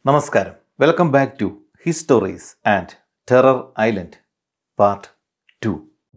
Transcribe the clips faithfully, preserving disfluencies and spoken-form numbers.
നമസ്കാരം. Welcome back to histories and terror island part two.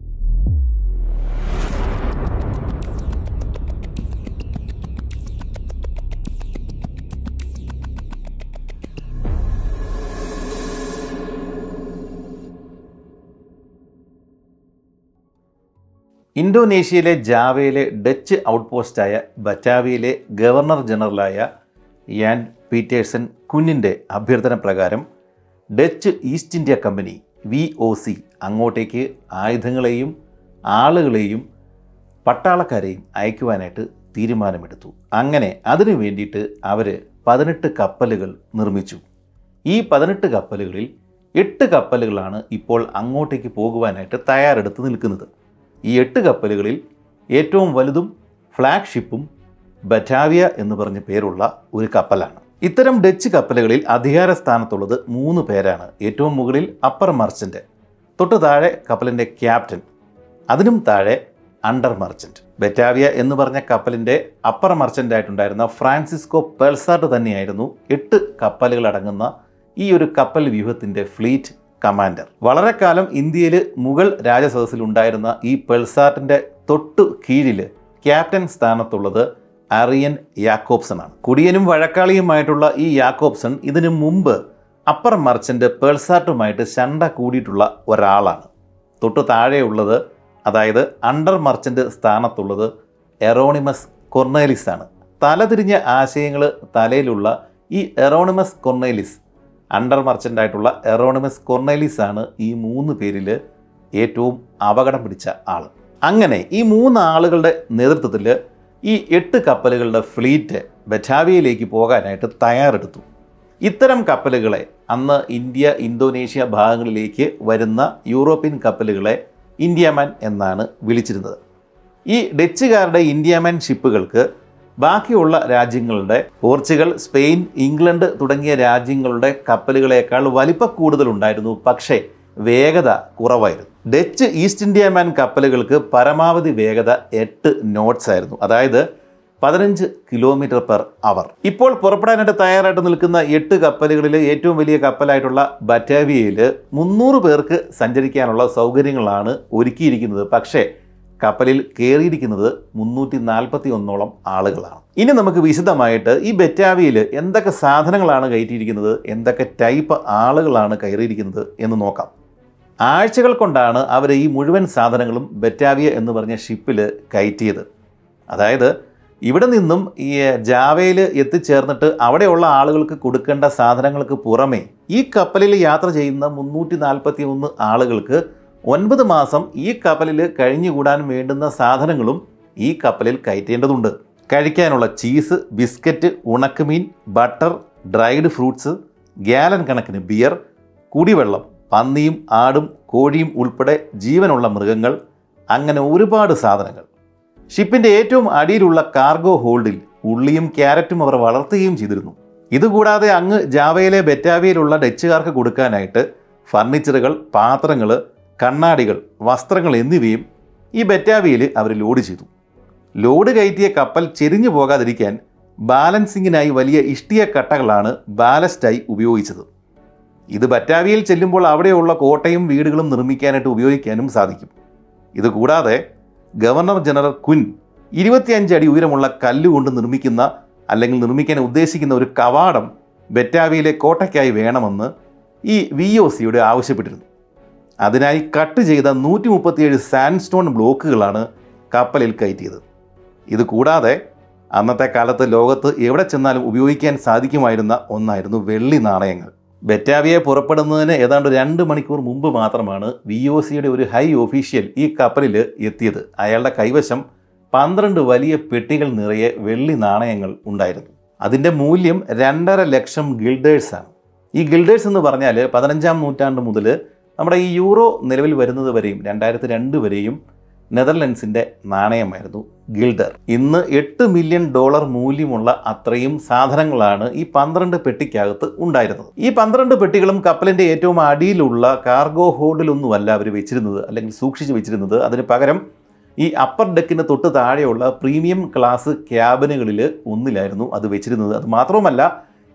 ഇന്തോനേഷ്യയിലെ ജാവയിലെ ഡച്ച് ഔട്ട്പോസ്റ്റായ ബറ്റാവിയയിലെ ഗവർണർ ജനറലായ യാൻ പീറ്റേഴ്സൺ കുഞ്ഞിൻ്റെ അഭ്യർത്ഥന പ്രകാരം Dutch East India company V O C അങ്ങോട്ടേക്ക് ആയുധങ്ങളെയും ആളുകളെയും പട്ടാളക്കാരെയും അയക്കുവാനായിട്ട് തീരുമാനമെടുത്തു. അങ്ങനെ അതിനു വേണ്ടിയിട്ട് അവർ പതിനെട്ട് കപ്പലുകൾ നിർമ്മിച്ചു. ഈ പതിനെട്ട് കപ്പലുകളിൽ എട്ട് കപ്പലുകളാണ് ഇപ്പോൾ അങ്ങോട്ടേക്ക് പോകുവാനായിട്ട് തയ്യാറെടുത്ത് നിൽക്കുന്നത്. ഈ എട്ട് കപ്പലുകളിൽ ഏറ്റവും വലുതും ഫ്ലാഗ്ഷിപ്പും ബറ്റാവിയ എന്ന് പറഞ്ഞ പേരുള്ള ഒരു കപ്പലാണ്. ഇത്തരം ഡച്ച് കപ്പലുകളിൽ അധികാര സ്ഥാനത്തുള്ളത് മൂന്ന് പേരാണ്. ഏറ്റവും മുകളിൽ അപ്പർ മർച്ചൻ്റ്, തൊട്ട് താഴെ കപ്പലിൻ്റെ ക്യാപ്റ്റൻ, അതിനും താഴെ അണ്ടർ മർച്ചൻ്റ്. ബറ്റാവിയ എന്ന് പറഞ്ഞ കപ്പലിൻ്റെ അപ്പർ മർച്ചൻ്റായിട്ടുണ്ടായിരുന്ന ഫ്രാൻസിസ്കോ പെൽസാർട്ട് തന്നെയായിരുന്നു എട്ട് കപ്പലുകളടങ്ങുന്ന ഈ ഒരു കപ്പൽ വ്യൂഹത്തിൻ്റെ ഫ്ലീറ്റ് കമാൻഡർ. വളരെ കാലം ഇന്ത്യയിൽ മുഗൾ രാജസദസ്സിൽ ഉണ്ടായിരുന്ന ഈ പെൽസാർട്ടിൻ്റെ തൊട്ടു കീഴിൽ ക്യാപ്റ്റൻ സ്ഥാനത്തുള്ളത് അറിയൻ യാക്കോബ്സൺ ആണ്. കുടിയനും വഴക്കാളിയുമായിട്ടുള്ള ഈ യാക്കോബ്സൺ ഇതിനു മുമ്പ് അപ്പർ മർച്ചൻ്റ് പെൽസാർട്ടുമായിട്ട് ശണ്ട കൂടിയിട്ടുള്ള ഒരാളാണ്. തൊട്ടു താഴെയുള്ളത്, അതായത് അണ്ടർ മർച്ചൻ്റ് സ്ഥാനത്തുള്ളത് എറോണിമസ് കൊർണേലിസ് ആണ്. തലതിരിഞ്ഞ ആശയങ്ങൾ തലയിലുള്ള ഈ എറോണിമസ് കൊർണേലിസ്, അണ്ടർ മർച്ചൻ്റായിട്ടുള്ള എറോണിമസ് കൊർണേലിസ് ആണ് ഈ മൂന്ന് പേരിൽ ഏറ്റവും അപകടം പിടിച്ച ആൾ. അങ്ങനെ ഈ മൂന്ന് ആളുകളുടെ നേതൃത്വത്തിൽ ഈ എട്ട് കപ്പലുകളുടെ ഫ്ലീറ്റ് ബറ്റാവിയയിലേക്ക് പോകാനായിട്ട് തയ്യാറെടുത്തു. ഇത്തരം കപ്പലുകളെ അന്ന് ഇന്ത്യ ഇന്തോനേഷ്യ ഭാഗങ്ങളിലേക്ക് വരുന്ന യൂറോപ്യൻ കപ്പലുകളെ ഇന്ത്യാമാൻ എന്നാണ് വിളിച്ചിരുന്നത്. ഈ ഡച്ചുകാരുടെ ഇന്ത്യാമാൻ ഷിപ്പുകൾക്ക് ബാക്കിയുള്ള രാജ്യങ്ങളുടെ, പോർച്ചുഗൽ, സ്പെയിൻ, ഇംഗ്ലണ്ട് തുടങ്ങിയ രാജ്യങ്ങളുടെ കപ്പലുകളേക്കാൾ വലിപ്പ കൂടുതലുണ്ടായിരുന്നു. പക്ഷേ വേഗത കുറവായിരുന്നു. ഡച്ച് ഈസ്റ്റ് ഇന്ത്യാമാൻ കപ്പലുകൾക്ക് പരമാവധി വേഗത എട്ട് നോട്ട്സ് ആയിരുന്നു, അതായത് പതിനഞ്ച് കിലോമീറ്റർ പെർ അവർ. ഇപ്പോൾ പുറപ്പെടാനായിട്ട് തയ്യാറായിട്ട് നിൽക്കുന്ന എട്ട് കപ്പലുകളിൽ ഏറ്റവും വലിയ കപ്പലായിട്ടുള്ള ബറ്റാവിയയിൽ മുന്നൂറ് പേർക്ക് സഞ്ചരിക്കാനുള്ള സൗകര്യങ്ങളാണ് ഒരുക്കിയിരിക്കുന്നത്. പക്ഷേ കപ്പലിൽ കയറിയിരിക്കുന്നത് മുന്നൂറ്റി നാൽപ്പത്തി ഒന്നോളം ആളുകളാണ്. ഇനി നമുക്ക് വിശദമായിട്ട് ഈ ബറ്റാവിയയിൽ എന്തൊക്കെ സാധനങ്ങളാണ് കയറ്റിയിരിക്കുന്നത്, എന്തൊക്കെ ടൈപ്പ് ആളുകളാണ് കയറിയിരിക്കുന്നത് എന്ന് നോക്കാം. ആഴ്ചകൾ കൊണ്ടാണ് അവർ ഈ മുഴുവൻ സാധനങ്ങളും ബറ്റാവിയ എന്ന് പറഞ്ഞ ഷിപ്പിൽ കയറ്റിയത്. അതായത് ഇവിടെ നിന്നും ഈ ജാവയിൽ എത്തിച്ചേർന്നിട്ട് അവിടെയുള്ള ആളുകൾക്ക് കൊടുക്കേണ്ട സാധനങ്ങൾക്ക് പുറമേ ഈ കപ്പലിൽ യാത്ര ചെയ്യുന്ന മുന്നൂറ്റി നാൽപ്പത്തി ഒന്ന് ആളുകൾക്ക് ഒൻപത് മാസം ഈ കപ്പലിൽ കഴിഞ്ഞുകൂടാൻ വേണ്ടുന്ന സാധനങ്ങളും ഈ കപ്പലിൽ കയറ്റേണ്ടതുണ്ട്. കഴിക്കാനുള്ള ചീസ്, ബിസ്ക്കറ്റ്, ഉണക്കമീൻ, ബട്ടർ, ഡ്രൈഡ് ഫ്രൂട്ട്സ്, ഗ്യാലൻ കണക്കിന് ബിയർ, കുടിവെള്ളം, പന്നിയും ആടും കോഴിയും ഉൾപ്പെടെ ജീവനുള്ള മൃഗങ്ങൾ, അങ്ങനെ ഒരുപാട് സാധനങ്ങൾ. ഷിപ്പിൻ്റെ ഏറ്റവും അടിയിലുള്ള കാർഗോ ഹോൾഡിൽ ഉള്ളിയും ക്യാരറ്റും അവർ വളർത്തുകയും ചെയ്തിരുന്നു. ഇതുകൂടാതെ അങ്ങ് ജാവയിലെ ബറ്റാവിയയിലുള്ള ഡച്ചുകാർക്ക് കൊടുക്കാനായിട്ട് ഫർണിച്ചറുകൾ, പാത്രങ്ങൾ, കണ്ണാടികൾ, വസ്ത്രങ്ങൾ എന്നിവയും ഈ ബറ്റാവിയയിൽ അവർ ലോഡ് ചെയ്തു. ലോഡ് കയറ്റിയ കപ്പൽ ചെരിഞ്ഞു പോകാതിരിക്കാൻ ബാലൻസിങ്ങിനായി വലിയ ഇഷ്ടിയ കട്ടകളാണ് ബാലസ്റ്റായി ഉപയോഗിച്ചത്. ഇത് ബറ്റാവിയയിൽ ചെല്ലുമ്പോൾ അവിടെയുള്ള കോട്ടയും വീടുകളും നിർമ്മിക്കാനായിട്ട് ഉപയോഗിക്കാനും സാധിക്കും. ഇതുകൂടാതെ ഗവർണർ ജനറൽ കുൻ ഇരുപത്തിയഞ്ച് അടി ഉയരമുള്ള കല്ലുകൊണ്ട് നിർമ്മിക്കുന്ന അല്ലെങ്കിൽ നിർമ്മിക്കാൻ ഉദ്ദേശിക്കുന്ന ഒരു കവാടം ബറ്റാവിയയിലെ കോട്ടയ്ക്കായി വേണമെന്ന് ഈ വി ഒ സിയോട് ആവശ്യപ്പെട്ടിരുന്നു. അതിനായി കട്ട് ചെയ്ത നൂറ്റി മുപ്പത്തിയേഴ് സാൻഡ് സ്റ്റോൺ ബ്ലോക്കുകളാണ് കപ്പലിൽ കയറ്റിയത്. ഇത് കൂടാതെ അന്നത്തെ കാലത്ത് ലോകത്ത് എവിടെ ചെന്നാലും ഉപയോഗിക്കാൻ സാധിക്കുമായിരുന്ന ഒന്നായിരുന്നു വെള്ളി നാണയങ്ങൾ. ബറ്റാവിയ പുറപ്പെടുന്നതിന് ഏതാണ്ട് രണ്ട് മണിക്കൂർ മുമ്പ് മാത്രമാണ് വി ഒ സിയുടെ ഒരു ഹൈ ഒഫീഷ്യൽ ഈ കപ്പലിൽ എത്തിയത്. അയാളുടെ കൈവശം പന്ത്രണ്ട് വലിയ പെട്ടികൾ നിറയെ വെള്ളി നാണയങ്ങൾ ഉണ്ടായിരുന്നു. അതിൻ്റെ മൂല്യം രണ്ടര ലക്ഷം ഗിൽഡേഴ്സാണ്. ഈ ഗിൽഡേഴ്സ് എന്ന് പറഞ്ഞാൽ പതിനഞ്ചാം നൂറ്റാണ്ട് മുതൽ നമ്മുടെ ഈ യൂറോ നിലവിൽ വരുന്നത് വരെയും രണ്ടായിരത്തി രണ്ട് വരെയും നെതർലൻഡ്സിൻ്റെ നാണയമായിരുന്നു ഗിൽഡർ. ഇന്ന് എട്ട് മില്യൺ ഡോളർ മൂല്യമുള്ള അത്രയും സാധനങ്ങളാണ് ഈ പന്ത്രണ്ട് പെട്ടിക്കകത്ത് ഉണ്ടായിരുന്നത്. ഈ പന്ത്രണ്ട് പെട്ടികളും കപ്പലിൻ്റെ ഏറ്റവും അടിയിലുള്ള കാർഗോ ഹോൾഡിലൊന്നുമല്ല അവർ വെച്ചിരുന്നത്, അല്ലെങ്കിൽ സൂക്ഷിച്ച് വെച്ചിരുന്നത്. അതിന് പകരം ഈ അപ്പർ ഡെക്കിന് തൊട്ട് താഴെയുള്ള പ്രീമിയം ക്ലാസ് ക്യാബിനുകളിൽ ഒന്നിലായിരുന്നു അത് വെച്ചിരുന്നത്. അത് മാത്രവുമല്ല,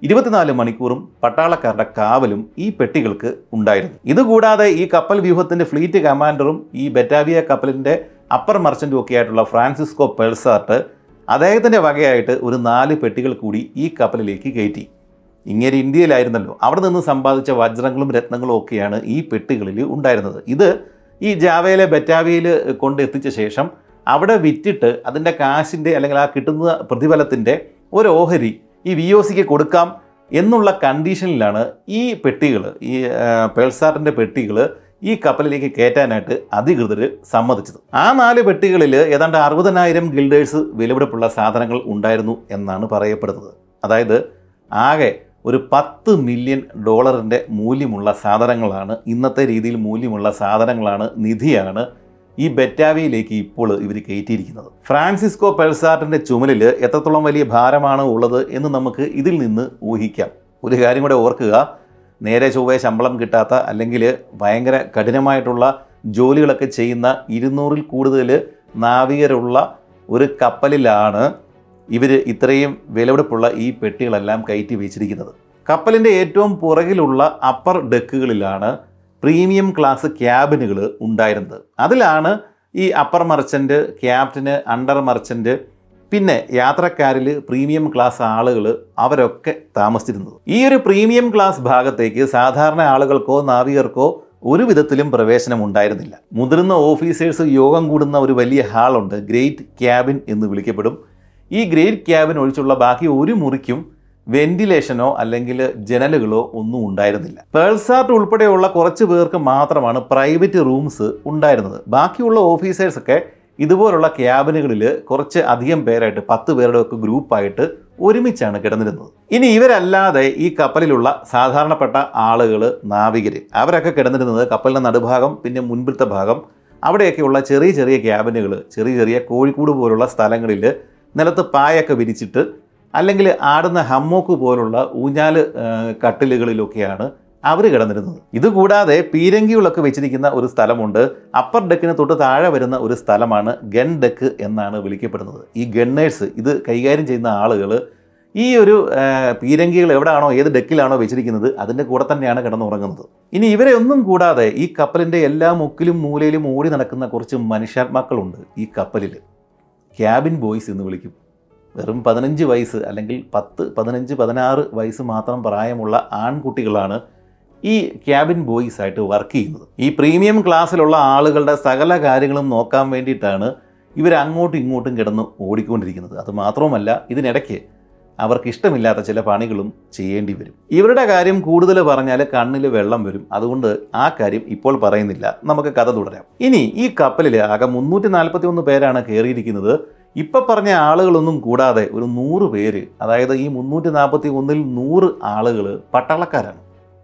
ഇരുപത്തിനാല് മണിക്കൂറും പട്ടാളക്കാരുടെ കാവലും ഈ പെട്ടികൾക്ക് ഉണ്ടായിരുന്നു. ഇതുകൂടാതെ ഈ കപ്പൽ വ്യൂഹത്തിന്റെ ഫ്ലീറ്റ് കമാൻഡറും ഈ ബറ്റാവിയ കപ്പലിന്റെ അപ്പർ മർച്ചന്റും ഒക്കെ ആയിട്ടുള്ള ഫ്രാൻസിസ്കോ പെൽസാർട്ട് അദ്ദേഹത്തിന്റെ വകയായിട്ട് ഒരു നാല് പെട്ടികൾ കൂടി ഈ കപ്പലിലേക്ക് കയറ്റി. ഇങ്ങനെ ഇന്ത്യയിലായിരുന്നല്ലോ, അവിടെ നിന്ന് സമ്പാദിച്ച വജ്രങ്ങളും രത്നങ്ങളും ഒക്കെയാണ് ഈ പെട്ടികളിൽ ഉണ്ടായിരുന്നത്. ഇത് ഈ ജാവയിലെ ബറ്റാവിയയിൽ കൊണ്ടെത്തിച്ച ശേഷം അവിടെ വിറ്റിട്ട് അതിൻ്റെ കാശിൻ്റെ അല്ലെങ്കിൽ ആ കിട്ടുന്ന പ്രതിഫലത്തിൻ്റെ ഒരു ഓഹരി ഈ വി ഒ സിക്ക് കൊടുക്കാം എന്നുള്ള കണ്ടീഷനിലാണ് ഈ പെട്ടികൾ, ഈ പെൽസാർട്ടിൻ്റെ പെട്ടികൾ ഈ കപ്പലിലേക്ക് കയറ്റാനായിട്ട് അധികൃതർ സമ്മതിച്ചത്. ആ നാല് പെട്ടികളിൽ ഏതാണ്ട് അറുപതിനായിരം ഗിൽഡേഴ്സ് വിലപിടിപ്പുള്ള സാധനങ്ങൾ ഉണ്ടായിരുന്നു എന്നാണ് പറയപ്പെടുന്നത്. അതായത് ആകെ ഒരു പത്ത് മില്യൺ ഡോളറിൻ്റെ മൂല്യമുള്ള സാധനങ്ങളാണ്, ഇന്നത്തെ രീതിയിൽ മൂല്യമുള്ള സാധനങ്ങളാണ്, നിധിയാണ് ഈ ബറ്റാവിയയിലേക്ക് ഇപ്പോൾ ഇവർ കയറ്റിയിരിക്കുന്നത്. ഫ്രാൻസിസ്കോ പെൽസാർട്ടിൻ്റെ ചുമലിൽ എത്രത്തോളം വലിയ ഭാരമാണ് ഉള്ളത് എന്ന് നമുക്ക് ഇതിൽ നിന്ന് ഊഹിക്കാം. ഒരു കാര്യം കൂടെ ഓർക്കുക, നേരെ ചൊവ്വേ ശമ്പളം കിട്ടാത്ത അല്ലെങ്കിൽ ഭയങ്കര കഠിനമായിട്ടുള്ള ജോലികളൊക്കെ ചെയ്യുന്ന ഇരുന്നൂറിൽ കൂടുതൽ നാവികരുള്ള ഒരു കപ്പലിലാണ് ഇവർ ഇത്രയും വിലപിടിപ്പുള്ള ഈ പെട്ടികളെല്ലാം കയറ്റി വെച്ചിരിക്കുന്നത്. കപ്പലിൻ്റെ ഏറ്റവും പുറകിലുള്ള അപ്പർ ഡെക്കുകളിലാണ് പ്രീമിയം ക്ലാസ് ക്യാബിനുകൾ ഉണ്ടായിരുന്നത്. അതിലാണ് ഈ അപ്പർ മർച്ചൻ്റ്, ക്യാപ്റ്റന്, അണ്ടർ മർച്ചൻ്റ്, പിന്നെ യാത്രക്കാരിൽ പ്രീമിയം ക്ലാസ് ആളുകൾ അവരൊക്കെ താമസിച്ചിരുന്നത്. ഈ ഒരു പ്രീമിയം ക്ലാസ് ഭാഗത്തേക്ക് സാധാരണ ആളുകൾക്കോ നാവികർക്കോ ഒരു വിധത്തിലും പ്രവേശനം ഉണ്ടായിരുന്നില്ല. മുതിർന്ന ഓഫീസേഴ്സ് യോഗം കൂടുന്ന ഒരു വലിയ ഹാളുണ്ട്, ഗ്രേറ്റ് ക്യാബിൻ എന്ന് വിളിക്കപ്പെടും. ഈ ഗ്രേറ്റ് ക്യാബിൻ ഒഴിച്ചുള്ള ബാക്കി ഒരു മുറിക്കും വെന്റിലേഷനോ അല്ലെങ്കിൽ ജനലുകളോ ഒന്നും ഉണ്ടായിരുന്നില്ല. പെൽസാർട്ട് ഉൾപ്പെടെയുള്ള കുറച്ച് പേർക്ക് മാത്രമാണ് പ്രൈവറ്റ് റൂംസ് ഉണ്ടായിരുന്നത്. ബാക്കിയുള്ള ഓഫീസേഴ്സൊക്കെ ഇതുപോലുള്ള ക്യാബിനുകളിൽ കുറച്ച് അധികം പേരായിട്ട്, പത്ത് പേരുടെ ഒക്കെ ഗ്രൂപ്പായിട്ട് ഒരുമിച്ചാണ് കിടന്നിരുന്നത്. ഇനി ഇവരല്ലാതെ ഈ കപ്പലിലുള്ള സാധാരണപ്പെട്ട ആളുകൾ, നാവികർ, അവരൊക്കെ കിടന്നിരുന്നത് കപ്പലിൻ്റെ നടുഭാഗം, പിന്നെ മുൻപിലത്തെ ഭാഗം, അവിടെയൊക്കെയുള്ള ചെറിയ ചെറിയ ക്യാബിനുകൾ, ചെറിയ ചെറിയ കോഴിക്കൂട് പോലുള്ള സ്ഥലങ്ങളിൽ നിലത്ത് പായൊക്കെ വിരിച്ചിട്ട് അല്ലെങ്കിൽ ആടുന്ന ഹമ്മോക്ക് പോലുള്ള ഊഞ്ഞാൽ കട്ടിലുകളിലൊക്കെയാണ് അവർ കിടന്നിരുന്നത്. ഇതുകൂടാതെ പീരങ്കികളൊക്കെ വെച്ചിരിക്കുന്ന ഒരു സ്ഥലമുണ്ട്. അപ്പർ ഡെക്കിന് തൊട്ട് താഴെ വരുന്ന ഒരു സ്ഥലമാണ് ഗൺ ഡെക്ക് എന്നാണ് വിളിക്കപ്പെടുന്നത്. ഈ ഗണ്ണേഴ്സ്, ഇത് കൈകാര്യം ചെയ്യുന്ന ആളുകൾ ഈ ഒരു പീരങ്കികൾ എവിടെയാണോ, ഏത് ഡെക്കിലാണോ വെച്ചിരിക്കുന്നത് അതിൻ്റെ കൂടെ തന്നെയാണ് കിടന്നുറങ്ങുന്നത്. ഇനി ഇവരെ ഒന്നും കൂടാതെ ഈ കപ്പലിൻ്റെ എല്ലാ മുക്കിലും മൂലയിലും ഓടി നടക്കുന്ന കുറച്ച് മനുഷ്യാത്മാക്കളുണ്ട് ഈ കപ്പലിൽ. ക്യാബിൻ ബോയ്സ് എന്ന് വിളിക്കും. വെറും പതിനഞ്ച് വയസ്സ് അല്ലെങ്കിൽ പത്ത് പതിനഞ്ച് പതിനാറ് വയസ്സ് മാത്രം പ്രായമുള്ള ആൺകുട്ടികളാണ് ഈ ക്യാബിൻ ബോയ്സ് ആയിട്ട് വർക്ക് ചെയ്യുന്നത്. ഈ പ്രീമിയം ക്ലാസ്സിലുള്ള ആളുകളുടെ സകല കാര്യങ്ങളും നോക്കാൻ വേണ്ടിയിട്ടാണ് ഇവർ അങ്ങോട്ടും ഇങ്ങോട്ടും കിടന്ന് ഓടിക്കൊണ്ടിരിക്കുന്നത്. അതുമാത്രവുമല്ല, ഇതിനിടയ്ക്ക് അവർക്ക് ഇഷ്ടമില്ലാത്ത ചില പണികളും ചെയ്യേണ്ടി വരും. ഇവരുടെ കാര്യം കൂടുതൽ പറഞ്ഞാൽ കണ്ണിൽ വെള്ളം വരും. അതുകൊണ്ട് ആ കാര്യം ഇപ്പോൾ പറയുന്നില്ല, നമുക്ക് കഥ തുടരാം. ഇനി ഈ കപ്പലിൽ ആകെ മുന്നൂറ്റി നാൽപ്പത്തി ഒന്ന് പേരാണ് കയറിയിരിക്കുന്നത്. ഇപ്പം പറഞ്ഞ ആളുകളൊന്നും കൂടാതെ ഒരു നൂറ് പേര്, അതായത് ഈ മുന്നൂറ്റി നാൽപ്പത്തി ഒന്നിൽ നൂറ് ആളുകൾ പട്ടാളക്കാരാണ്.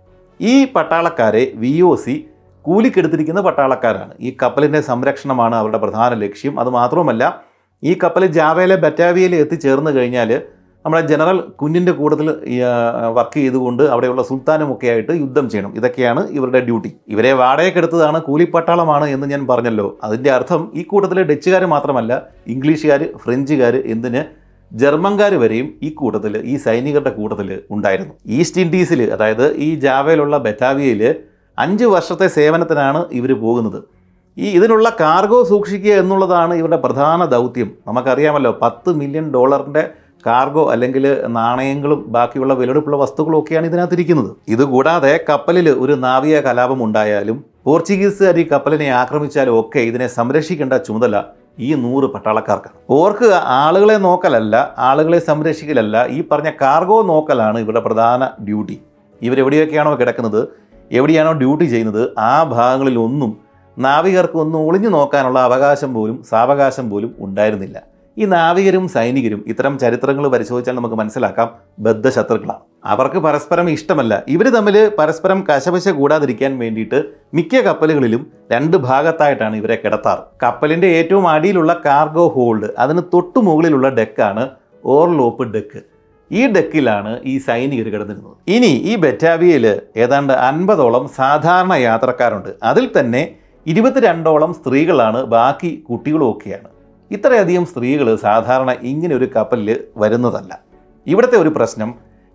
ഈ പട്ടാളക്കാരെ വി ഒ സി കൂലിക്കെടുത്തിരിക്കുന്ന പട്ടാളക്കാരാണ്. ഈ കപ്പലിൻ്റെ സംരക്ഷണമാണ് അവരുടെ പ്രധാന ലക്ഷ്യം. അതുമാത്രവുമല്ല, ഈ കപ്പൽ ജാവയിലെ ബറ്റാവിയയിൽ എത്തിച്ചേർന്ന് കഴിഞ്ഞാൽ നമ്മുടെ ജനറൽ കുഞ്ഞിൻ്റെ കൂട്ടത്തിൽ വർക്ക് ചെയ്തുകൊണ്ട് അവിടെയുള്ള സുൽത്താനുമൊക്കെ ആയിട്ട് യുദ്ധം ചെയ്യണം. ഇതൊക്കെയാണ് ഇവരുടെ ഡ്യൂട്ടി. ഇവരെ വാടകയ്ക്കെടുത്തതാണ്, കൂലിപ്പട്ടാളമാണ് എന്ന് ഞാൻ പറഞ്ഞല്ലോ. അതിൻ്റെ അർത്ഥം ഈ കൂട്ടത്തിൽ ഡച്ചുകാർ മാത്രമല്ല, ഇംഗ്ലീഷുകാർ, ഫ്രഞ്ചുകാർ, എന്തിന് ജർമ്മൻകാർ വരെയും ഈ കൂട്ടത്തിൽ, ഈ സൈനികരുടെ കൂട്ടത്തിൽ ഉണ്ടായിരുന്നു. ഈസ്റ്റ് ഇൻഡീസിൽ, അതായത് ഈ ജാവയിലുള്ള ബറ്റാവിയയിൽ അഞ്ച് വർഷത്തെ സേവനത്തിനാണ് ഇവർ പോകുന്നത്. ഈ ഇതിനുള്ള കാർഗോ സൂക്ഷിക്കുക എന്നുള്ളതാണ് ഇവരുടെ പ്രധാന ദൗത്യം. നമുക്കറിയാമല്ലോ, പത്ത് മില്യൺ ഡോളറിൻ്റെ കാർഗോ അല്ലെങ്കിൽ നാണയങ്ങളും ബാക്കിയുള്ള വിലപിടിപ്പുള്ള വസ്തുക്കളും ഒക്കെയാണ് ഇതിനകത്തിരിക്കുന്നത്. ഇതുകൂടാതെ കപ്പലിൽ ഒരു നാവിക കലാപം ഉണ്ടായാലും പോർച്ചുഗീസുകാർ ഈ കപ്പലിനെ ആക്രമിച്ചാലും ഒക്കെ ഇതിനെ സംരക്ഷിക്കേണ്ട ചുമതല ഈ നൂറ് പട്ടാളക്കാർക്കാണ്. ഓർക്കുക, ആളുകളെ നോക്കലല്ല, ആളുകളെ സംരക്ഷിക്കലല്ല, ഈ പറഞ്ഞ കാർഗോ നോക്കലാണ് ഇവരുടെ പ്രധാന ഡ്യൂട്ടി. ഇവരെവിടെയൊക്കെയാണോ കിടക്കുന്നത്, എവിടെയാണോ ഡ്യൂട്ടി ചെയ്യുന്നത്, ആ ഭാഗങ്ങളിലൊന്നും നാവികർക്ക് ഒന്നും ഒളിഞ്ഞു നോക്കാനുള്ള അവകാശം പോലും സാവകാശം പോലും ഉണ്ടായിരുന്നില്ല. ഈ നാവികരും സൈനികരും ഇത്തരം ചരിത്രങ്ങൾ പരിശോധിച്ചാൽ നമുക്ക് മനസ്സിലാക്കാം, ബദ്ധശത്രുക്കളാണ്. അവർക്ക് പരസ്പരം ഇഷ്ടമല്ല. ഇവർ തമ്മിൽ പരസ്പരം കശപശ കൂടാതിരിക്കാൻ വേണ്ടിയിട്ട് മിക്ക കപ്പലുകളിലും രണ്ട് ഭാഗത്തായിട്ടാണ് ഇവരെ കിടത്താറ്. കപ്പലിൻ്റെ ഏറ്റവും അടിയിലുള്ള കാർഗോ ഹോൾഡ്, അതിന് തൊട്ടു മുകളിലുള്ള ഡെക്കാണ് ഓർലോപ്പ് ഡെക്ക്. ഈ ഡെക്കിലാണ് ഈ സൈനികർ കിടന്നിരുന്നത്. ഇനി ഈ ബറ്റാവിയയിൽ ഏതാണ്ട് അൻപതോളം സാധാരണ യാത്രക്കാരുണ്ട്. അതിൽ തന്നെ ഇരുപത്തിരണ്ടോളം സ്ത്രീകളാണ്, ബാക്കി കുട്ടികളും ഒക്കെയാണ്. ഇത്രയധികം സ്ത്രീകൾ സാധാരണ ഇങ്ങനെ ഒരു കപ്പലിൽ വരുന്നതല്ല. ഇവിടുത്തെ ഒരു പ്രശ്നം,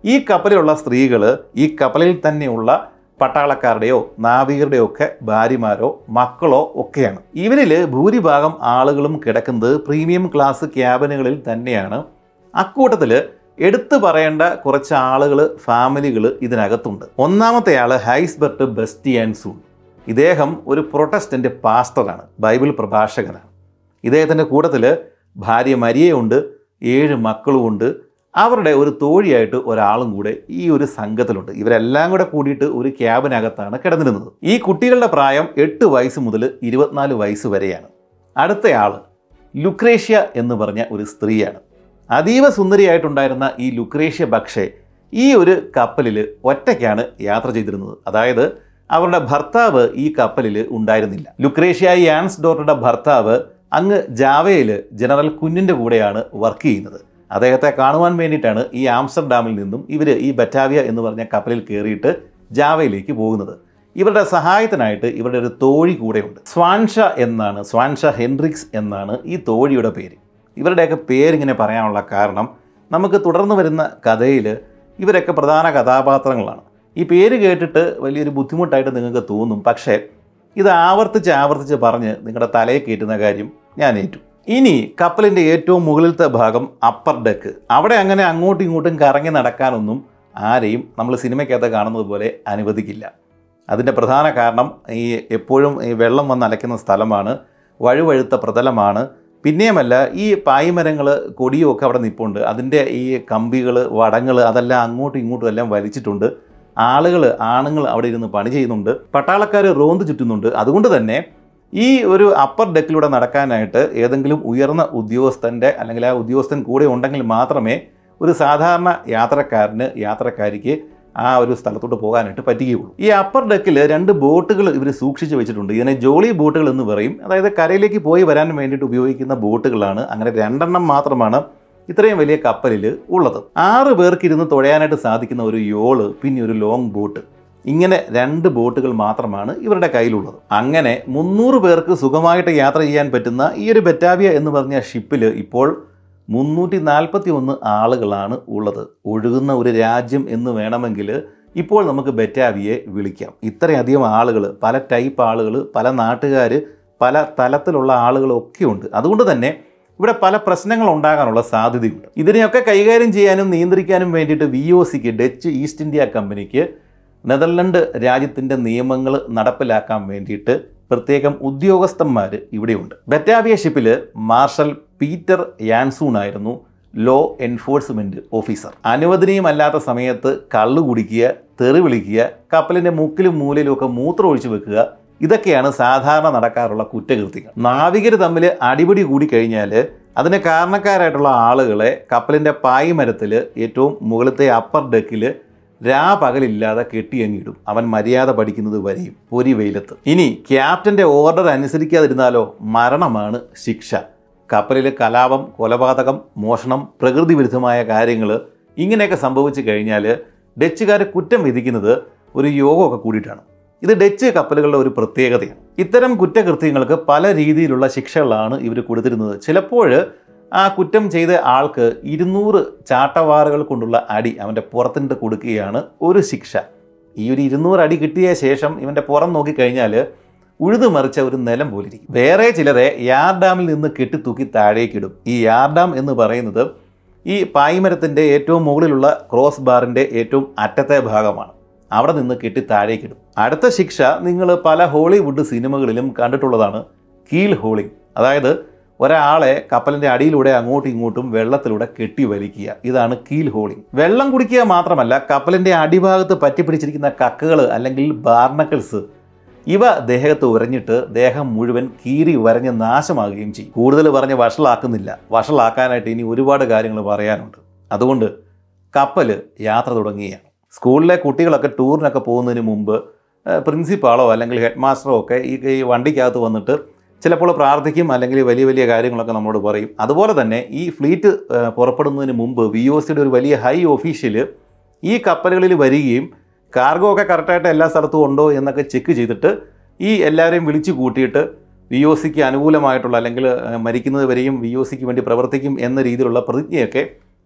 ഈ കപ്പലിലുള്ള സ്ത്രീകൾ ഈ കപ്പലിൽ തന്നെയുള്ള പട്ടാളക്കാരുടെയോ നാവികരുടെയോ ഒക്കെ ഭാര്യമാരോ മക്കളോ ഒക്കെയാണ്. ഇവരിൽ ഭൂരിഭാഗം ആളുകളും കിടക്കുന്നത് പ്രീമിയം ക്ലാസ് ക്യാബിനുകളിൽ തന്നെയാണ്. അക്കൂട്ടത്തിൽ എടുത്തു പറയേണ്ട കുറച്ച് ആളുകൾ, ഫാമിലികൾ ഇതിനകത്തുണ്ട്. ഒന്നാമത്തെ ആൾ ഹൈസ്ബർട്ട് ബസ്റ്റിയാൻസൂൺ. ഇദ്ദേഹം ഒരു പ്രൊട്ടസ്റ്റന്റ് പാസ്റ്ററാണ്, ബൈബിൾ പ്രഭാഷകനാണ്. ഇദ്ദേഹത്തിൻ്റെ കൂട്ടത്തിൽ ഭാര്യ മരിയയുണ്ട്, ഏഴ് മക്കളുമുണ്ട്. അവരുടെ ഒരു തോഴിയായിട്ട് ഒരാളും കൂടെ ഈ ഒരു സംഘത്തിലുണ്ട്. ഇവരെല്ലാം കൂടെ കൂടിയിട്ട് ഒരു ക്യാബിനകത്താണ് കിടന്നിരുന്നത്. ഈ കുട്ടികളുടെ പ്രായം എട്ട് വയസ്സ് മുതൽ ഇരുപത്തിനാല് വയസ്സ് വരെയാണ്. അടുത്തയാൾ ലുക്രേഷ്യ എന്ന് പറഞ്ഞ ഒരു സ്ത്രീയാണ്. അതീവ സുന്ദരിയായിട്ടുണ്ടായിരുന്ന ഈ ലുക്രേഷ്യ പക്ഷേ ഈ ഒരു കപ്പലിൽ ഒറ്റയ്ക്കാണ് യാത്ര ചെയ്തിരുന്നത്. അതായത് അവരുടെ ഭർത്താവ് ഈ കപ്പലിൽ ഉണ്ടായിരുന്നില്ല. ലുക്രേഷ്യ യാൻസ്ഡോർട്ടറുടെ ഭർത്താവ് അങ്ങ് ജാവയിൽ ജനറൽ കുഞ്ഞിൻ്റെ കൂടെയാണ് വർക്ക് ചെയ്യുന്നത്. അദ്ദേഹത്തെ കാണുവാൻ വേണ്ടിയിട്ടാണ് ഈ ആംസ്റ്റർഡാമിൽ നിന്നും ഇവർ ഈ ബറ്റാവിയ എന്ന് പറഞ്ഞ കപ്പലിൽ കയറിയിട്ട് ജാവയിലേക്ക് പോകുന്നത്. ഇവരുടെ സഹായത്തിനായിട്ട് ഇവരുടെ ഒരു തോഴി കൂടെയുണ്ട്. സ്വാൻഷ എന്നാണ്, സ്വാൻഷ ഹെൻറിക്സ് എന്നാണ് ഈ തോഴിയുടെ പേര്. ഇവരുടെയൊക്കെ പേരിങ്ങനെ പറയാനുള്ള കാരണം നമുക്ക് തുടർന്ന് വരുന്ന കഥയിൽ ഇവരൊക്കെ പ്രധാന കഥാപാത്രങ്ങളാണ്. ഈ പേര് കേട്ടിട്ട് വലിയൊരു ബുദ്ധിമുട്ടായിട്ട് നിങ്ങൾക്ക് തോന്നും. പക്ഷേ ഇത് ആവർത്തിച്ച് ആവർത്തിച്ച് പറഞ്ഞ് നിങ്ങളുടെ തലയിൽ കയറ്റുന്ന കാര്യം ഞാൻ ഏറ്റു. ഇനി കപ്പലിൻ്റെ ഏറ്റവും മുകളിലത്തെ ഭാഗം അപ്പർ ഡെക്ക്. അവിടെ അങ്ങനെ അങ്ങോട്ടും ഇങ്ങോട്ടും കറങ്ങി നടക്കാനൊന്നും ആരെയും നമ്മൾ സിനിമയ്ക്കകത്ത് കാണുന്നത് പോലെ അനുവദിക്കില്ല. അതിൻ്റെ പ്രധാന കാരണം ഈ എപ്പോഴും ഈ വെള്ളം വന്ന് അലയ്ക്കുന്ന സ്ഥലമാണ്, വഴുവഴുത്ത പ്രതലമാണ്. പിന്നെയുമല്ല ഈ പായ്മരങ്ങൾ കൊടിയും ഒക്കെ അവിടെ നിൽപ്പുണ്ട്. അതിൻ്റെ ഈ കമ്പികൾ, വടങ്ങൾ അതെല്ലാം അങ്ങോട്ടും ഇങ്ങോട്ടും എല്ലാം വലിച്ചിട്ടുണ്ട്. ആളുകൾ, ആണുങ്ങൾ അവിടെ ഇരുന്ന് പണി ചെയ്യുന്നുണ്ട്. പട്ടാളക്കാർ റോന്ത് ചുറ്റുന്നുണ്ട്. അതുകൊണ്ട് തന്നെ ഈ ഒരു അപ്പർ ഡെക്കിലൂടെ നടക്കാനായിട്ട് ഏതെങ്കിലും ഉയർന്ന ഉദ്യോഗസ്ഥൻ്റെ അല്ലെങ്കിൽ ആ ഉദ്യോഗസ്ഥൻ കൂടെ ഉണ്ടെങ്കിൽ മാത്രമേ ഒരു സാധാരണ യാത്രക്കാരന് യാത്രക്കാരിക്ക് ആ ഒരു സ്ഥലത്തോട്ട് പോകാനായിട്ട് പറ്റുകയുള്ളൂ. ഈ അപ്പർ ഡെക്കിൽ രണ്ട് ബോട്ടുകൾ ഇവർ സൂക്ഷിച്ച് വെച്ചിട്ടുണ്ട്. ഇതിനെ ജോളി ബോട്ടുകൾ എന്ന് പറയും. അതായത് കരയിലേക്ക് പോയി വരാൻ വേണ്ടിയിട്ട് ഉപയോഗിക്കുന്ന ബോട്ടുകളാണ്. അങ്ങനെ രണ്ടെണ്ണം മാത്രമാണ് ഇത്രയും വലിയ കപ്പലിൽ ഉള്ളത്. ആറ് പേർക്ക് ഇരുന്ന് തുഴയാനായിട്ട് സാധിക്കുന്ന ഒരു യോള്, പിന്നെ ഒരു ലോങ് ബോട്ട്, ഇങ്ങനെ രണ്ട് ബോട്ടുകൾ മാത്രമാണ് ഇവരുടെ കയ്യിലുള്ളത്. അങ്ങനെ മുന്നൂറ് പേർക്ക് സുഖമായിട്ട് യാത്ര ചെയ്യാൻ പറ്റുന്ന ഈ ഒരു ബറ്റാവിയ എന്ന് പറഞ്ഞ ഷിപ്പിൽ ഇപ്പോൾ മുന്നൂറ്റി നാൽപ്പത്തി ഒന്ന് ആളുകളാണ് ഉള്ളത്. ഒഴുകുന്ന ഒരു രാജ്യം എന്ന് വേണമെങ്കിൽ ഇപ്പോൾ നമുക്ക് ബറ്റാവിയെ വിളിക്കാം. ഇത്രയധികം ആളുകൾ, പല ടൈപ്പ് ആളുകൾ, പല നാട്ടുകാർ, പല തലത്തിലുള്ള ആളുകളൊക്കെ ഉണ്ട്. അതുകൊണ്ട് തന്നെ ഇവിടെ പല പ്രശ്നങ്ങൾ ഉണ്ടാകാനുള്ള സാധ്യതയുണ്ട്. ഇതിനെയൊക്കെ കൈകാര്യം ചെയ്യാനും നിയന്ത്രിക്കാനും വേണ്ടിയിട്ട് വി ഒ സിക്ക്, ഡച്ച് ഈസ്റ്റ് ഇന്ത്യ കമ്പനിക്ക് നെതർലൻഡ് രാജ്യത്തിൻ്റെ നിയമങ്ങൾ നടപ്പിലാക്കാൻ വേണ്ടിയിട്ട് പ്രത്യേകം ഉദ്യോഗസ്ഥന്മാർ ഇവിടെയുണ്ട്. ബറ്റാവിയ ഷിപ്പിൽ മാർഷൽ പീറ്റർ യാൻസൂൺ ആയിരുന്നു ലോ എൻഫോഴ്സ്മെൻറ്റ് ഓഫീസർ. അനുവദനീയമല്ലാത്ത സമയത്ത് കള്ളു കുടിക്കുക, തെറി വിളിക്കുക, കപ്പലിൻ്റെ മുക്കിലും മൂലയിലും ഒക്കെ മൂത്രം ഒഴിച്ചു വെക്കുക, ഇതൊക്കെയാണ് സാധാരണ നടക്കാറുള്ള കുറ്റകൃത്യങ്ങൾ. നാവികർ തമ്മിൽ അടിപിടി കൂടി കഴിഞ്ഞാൽ അതിന് കാരണക്കാരായിട്ടുള്ള ആളുകളെ കപ്പലിൻ്റെ പായ്മരത്തിൽ ഏറ്റവും മുകളിലത്തെ അപ്പർ ഡെക്കിൽ രാപകലില്ലാതെ കെട്ടിയങ്ങിടും. അവൻ മര്യാദ പഠിക്കുന്നത് വരെയും പൊരി വെയിലത്ത്. ഇനി ക്യാപ്റ്റൻ്റെ ഓർഡർ അനുസരിക്കാതിരുന്നാലോ മരണമാണ് ശിക്ഷ. കപ്പലിൽ കലാപം, കൊലപാതകം, മോഷണം, പ്രകൃതി വിരുദ്ധമായ കാര്യങ്ങൾ ഇങ്ങനെയൊക്കെ സംഭവിച്ചു കഴിഞ്ഞാൽ ഡച്ചുകാർ കുറ്റം വിധിക്കുന്നത് ഒരു യോഗമൊക്കെ കൂടിയിട്ടാണ്. ഇത് ഡച്ച് കപ്പലുകളുടെ ഒരു പ്രത്യേകതയാണ്. ഇത്തരം കുറ്റകൃത്യങ്ങൾക്ക് പല രീതിയിലുള്ള ശിക്ഷകളാണ് ഇവർ കൊടുത്തിരുന്നത്. ചിലപ്പോൾ ആ കുറ്റം ചെയ്ത ആൾക്ക് ഇരുന്നൂറ് ചാട്ടവാറുകൾ കൊണ്ടുള്ള അടി അവൻ്റെ പുറത്തിട്ട് കൊടുക്കുകയാണ് ഒരു ശിക്ഷ. ഈ ഒരു ഇരുന്നൂറ് അടി കിട്ടിയ ശേഷം ഇവൻ്റെ പുറം നോക്കിക്കഴിഞ്ഞാൽ ഉഴുതുമറിച്ച ഒരു നിലം പോലിരിക്കും. വേറെ ചിലരെ യാർഡാമിൽ നിന്ന് കെട്ടിത്തൂക്കി താഴേക്കിടും. ഈ യാർഡാം എന്ന് പറയുന്നത് ഈ പായ്മരത്തിൻ്റെ ഏറ്റവും മുകളിലുള്ള ക്രോസ് ബാറിൻ്റെ ഏറ്റവും അറ്റത്തെ ഭാഗമാണ്. അവിടെ നിന്ന് കെട്ടി താഴേക്കിടും. അടുത്ത ശിക്ഷ നിങ്ങൾ പല ഹോളിവുഡ് സിനിമകളിലും കണ്ടിട്ടുള്ളതാണ്, കീൽ ഹോളിംഗ്. അതായത് ഒരാളെ കപ്പലിൻ്റെ അടിയിലൂടെ അങ്ങോട്ടും ഇങ്ങോട്ടും വെള്ളത്തിലൂടെ കെട്ടി വലിക്കുക. ഇതാണ് കീൽ ഹോളിംഗ്. വെള്ളം കുടിക്കുക മാത്രമല്ല, കപ്പലിൻ്റെ അടിഭാഗത്ത് പറ്റിപ്പിടിച്ചിരിക്കുന്ന കക്കകൾ അല്ലെങ്കിൽ ബാർണക്കിൾസ് ഇവ ദേഹത്ത് ഉരഞ്ഞിട്ട് ദേഹം മുഴുവൻ കീറി വരഞ്ഞ് നാശമാകുകയും ചെയ്യും. കൂടുതൽ പറഞ്ഞ് വഷളാക്കുന്നില്ല. വഷളാക്കാനായിട്ട് ഇനി ഒരുപാട് കാര്യങ്ങൾ പറയാനുണ്ട്. അതുകൊണ്ട് കപ്പൽ യാത്ര തുടങ്ങുകയാണ്. സ്കൂളിലെ കുട്ടികളൊക്കെ ടൂറിനൊക്കെ പോകുന്നതിന് മുമ്പ് പ്രിൻസിപ്പാളോ അല്ലെങ്കിൽ ഹെഡ് മാസ്റ്ററോ ഒക്കെ ഈ വണ്ടിക്കകത്ത് വന്നിട്ട് ചിലപ്പോൾ പ്രാർത്ഥിക്കും, അല്ലെങ്കിൽ വലിയ വലിയ കാര്യങ്ങളൊക്കെ നമ്മളോട് പറയും. അതുപോലെ തന്നെ ഈ ഫ്ലീറ്റ് പുറപ്പെടുന്നതിന് മുമ്പ് വി ഒ സിയുടെ ഒരു വലിയ ഹൈ ഒഫീഷ്യൽ ഈ കപ്പലുകളിൽ വരികയും കാർഗോ ഒക്കെ കറക്റ്റായിട്ട് എല്ലാ സ്ഥലത്തും ഉണ്ടോ എന്നൊക്കെ ചെക്ക് ചെയ്തിട്ട് ഈ എല്ലാവരെയും വിളിച്ചു കൂട്ടിയിട്ട് വി ഒ സിക്ക് അനുകൂലമായിട്ടുള്ള അല്ലെങ്കിൽ മരിക്കുന്നത് വരെയും വി ഒ സിക്ക് വേണ്ടി പ്രവർത്തിക്കും എന്ന രീതിയിലുള്ള പ്രതിജ്ഞയൊക്കെ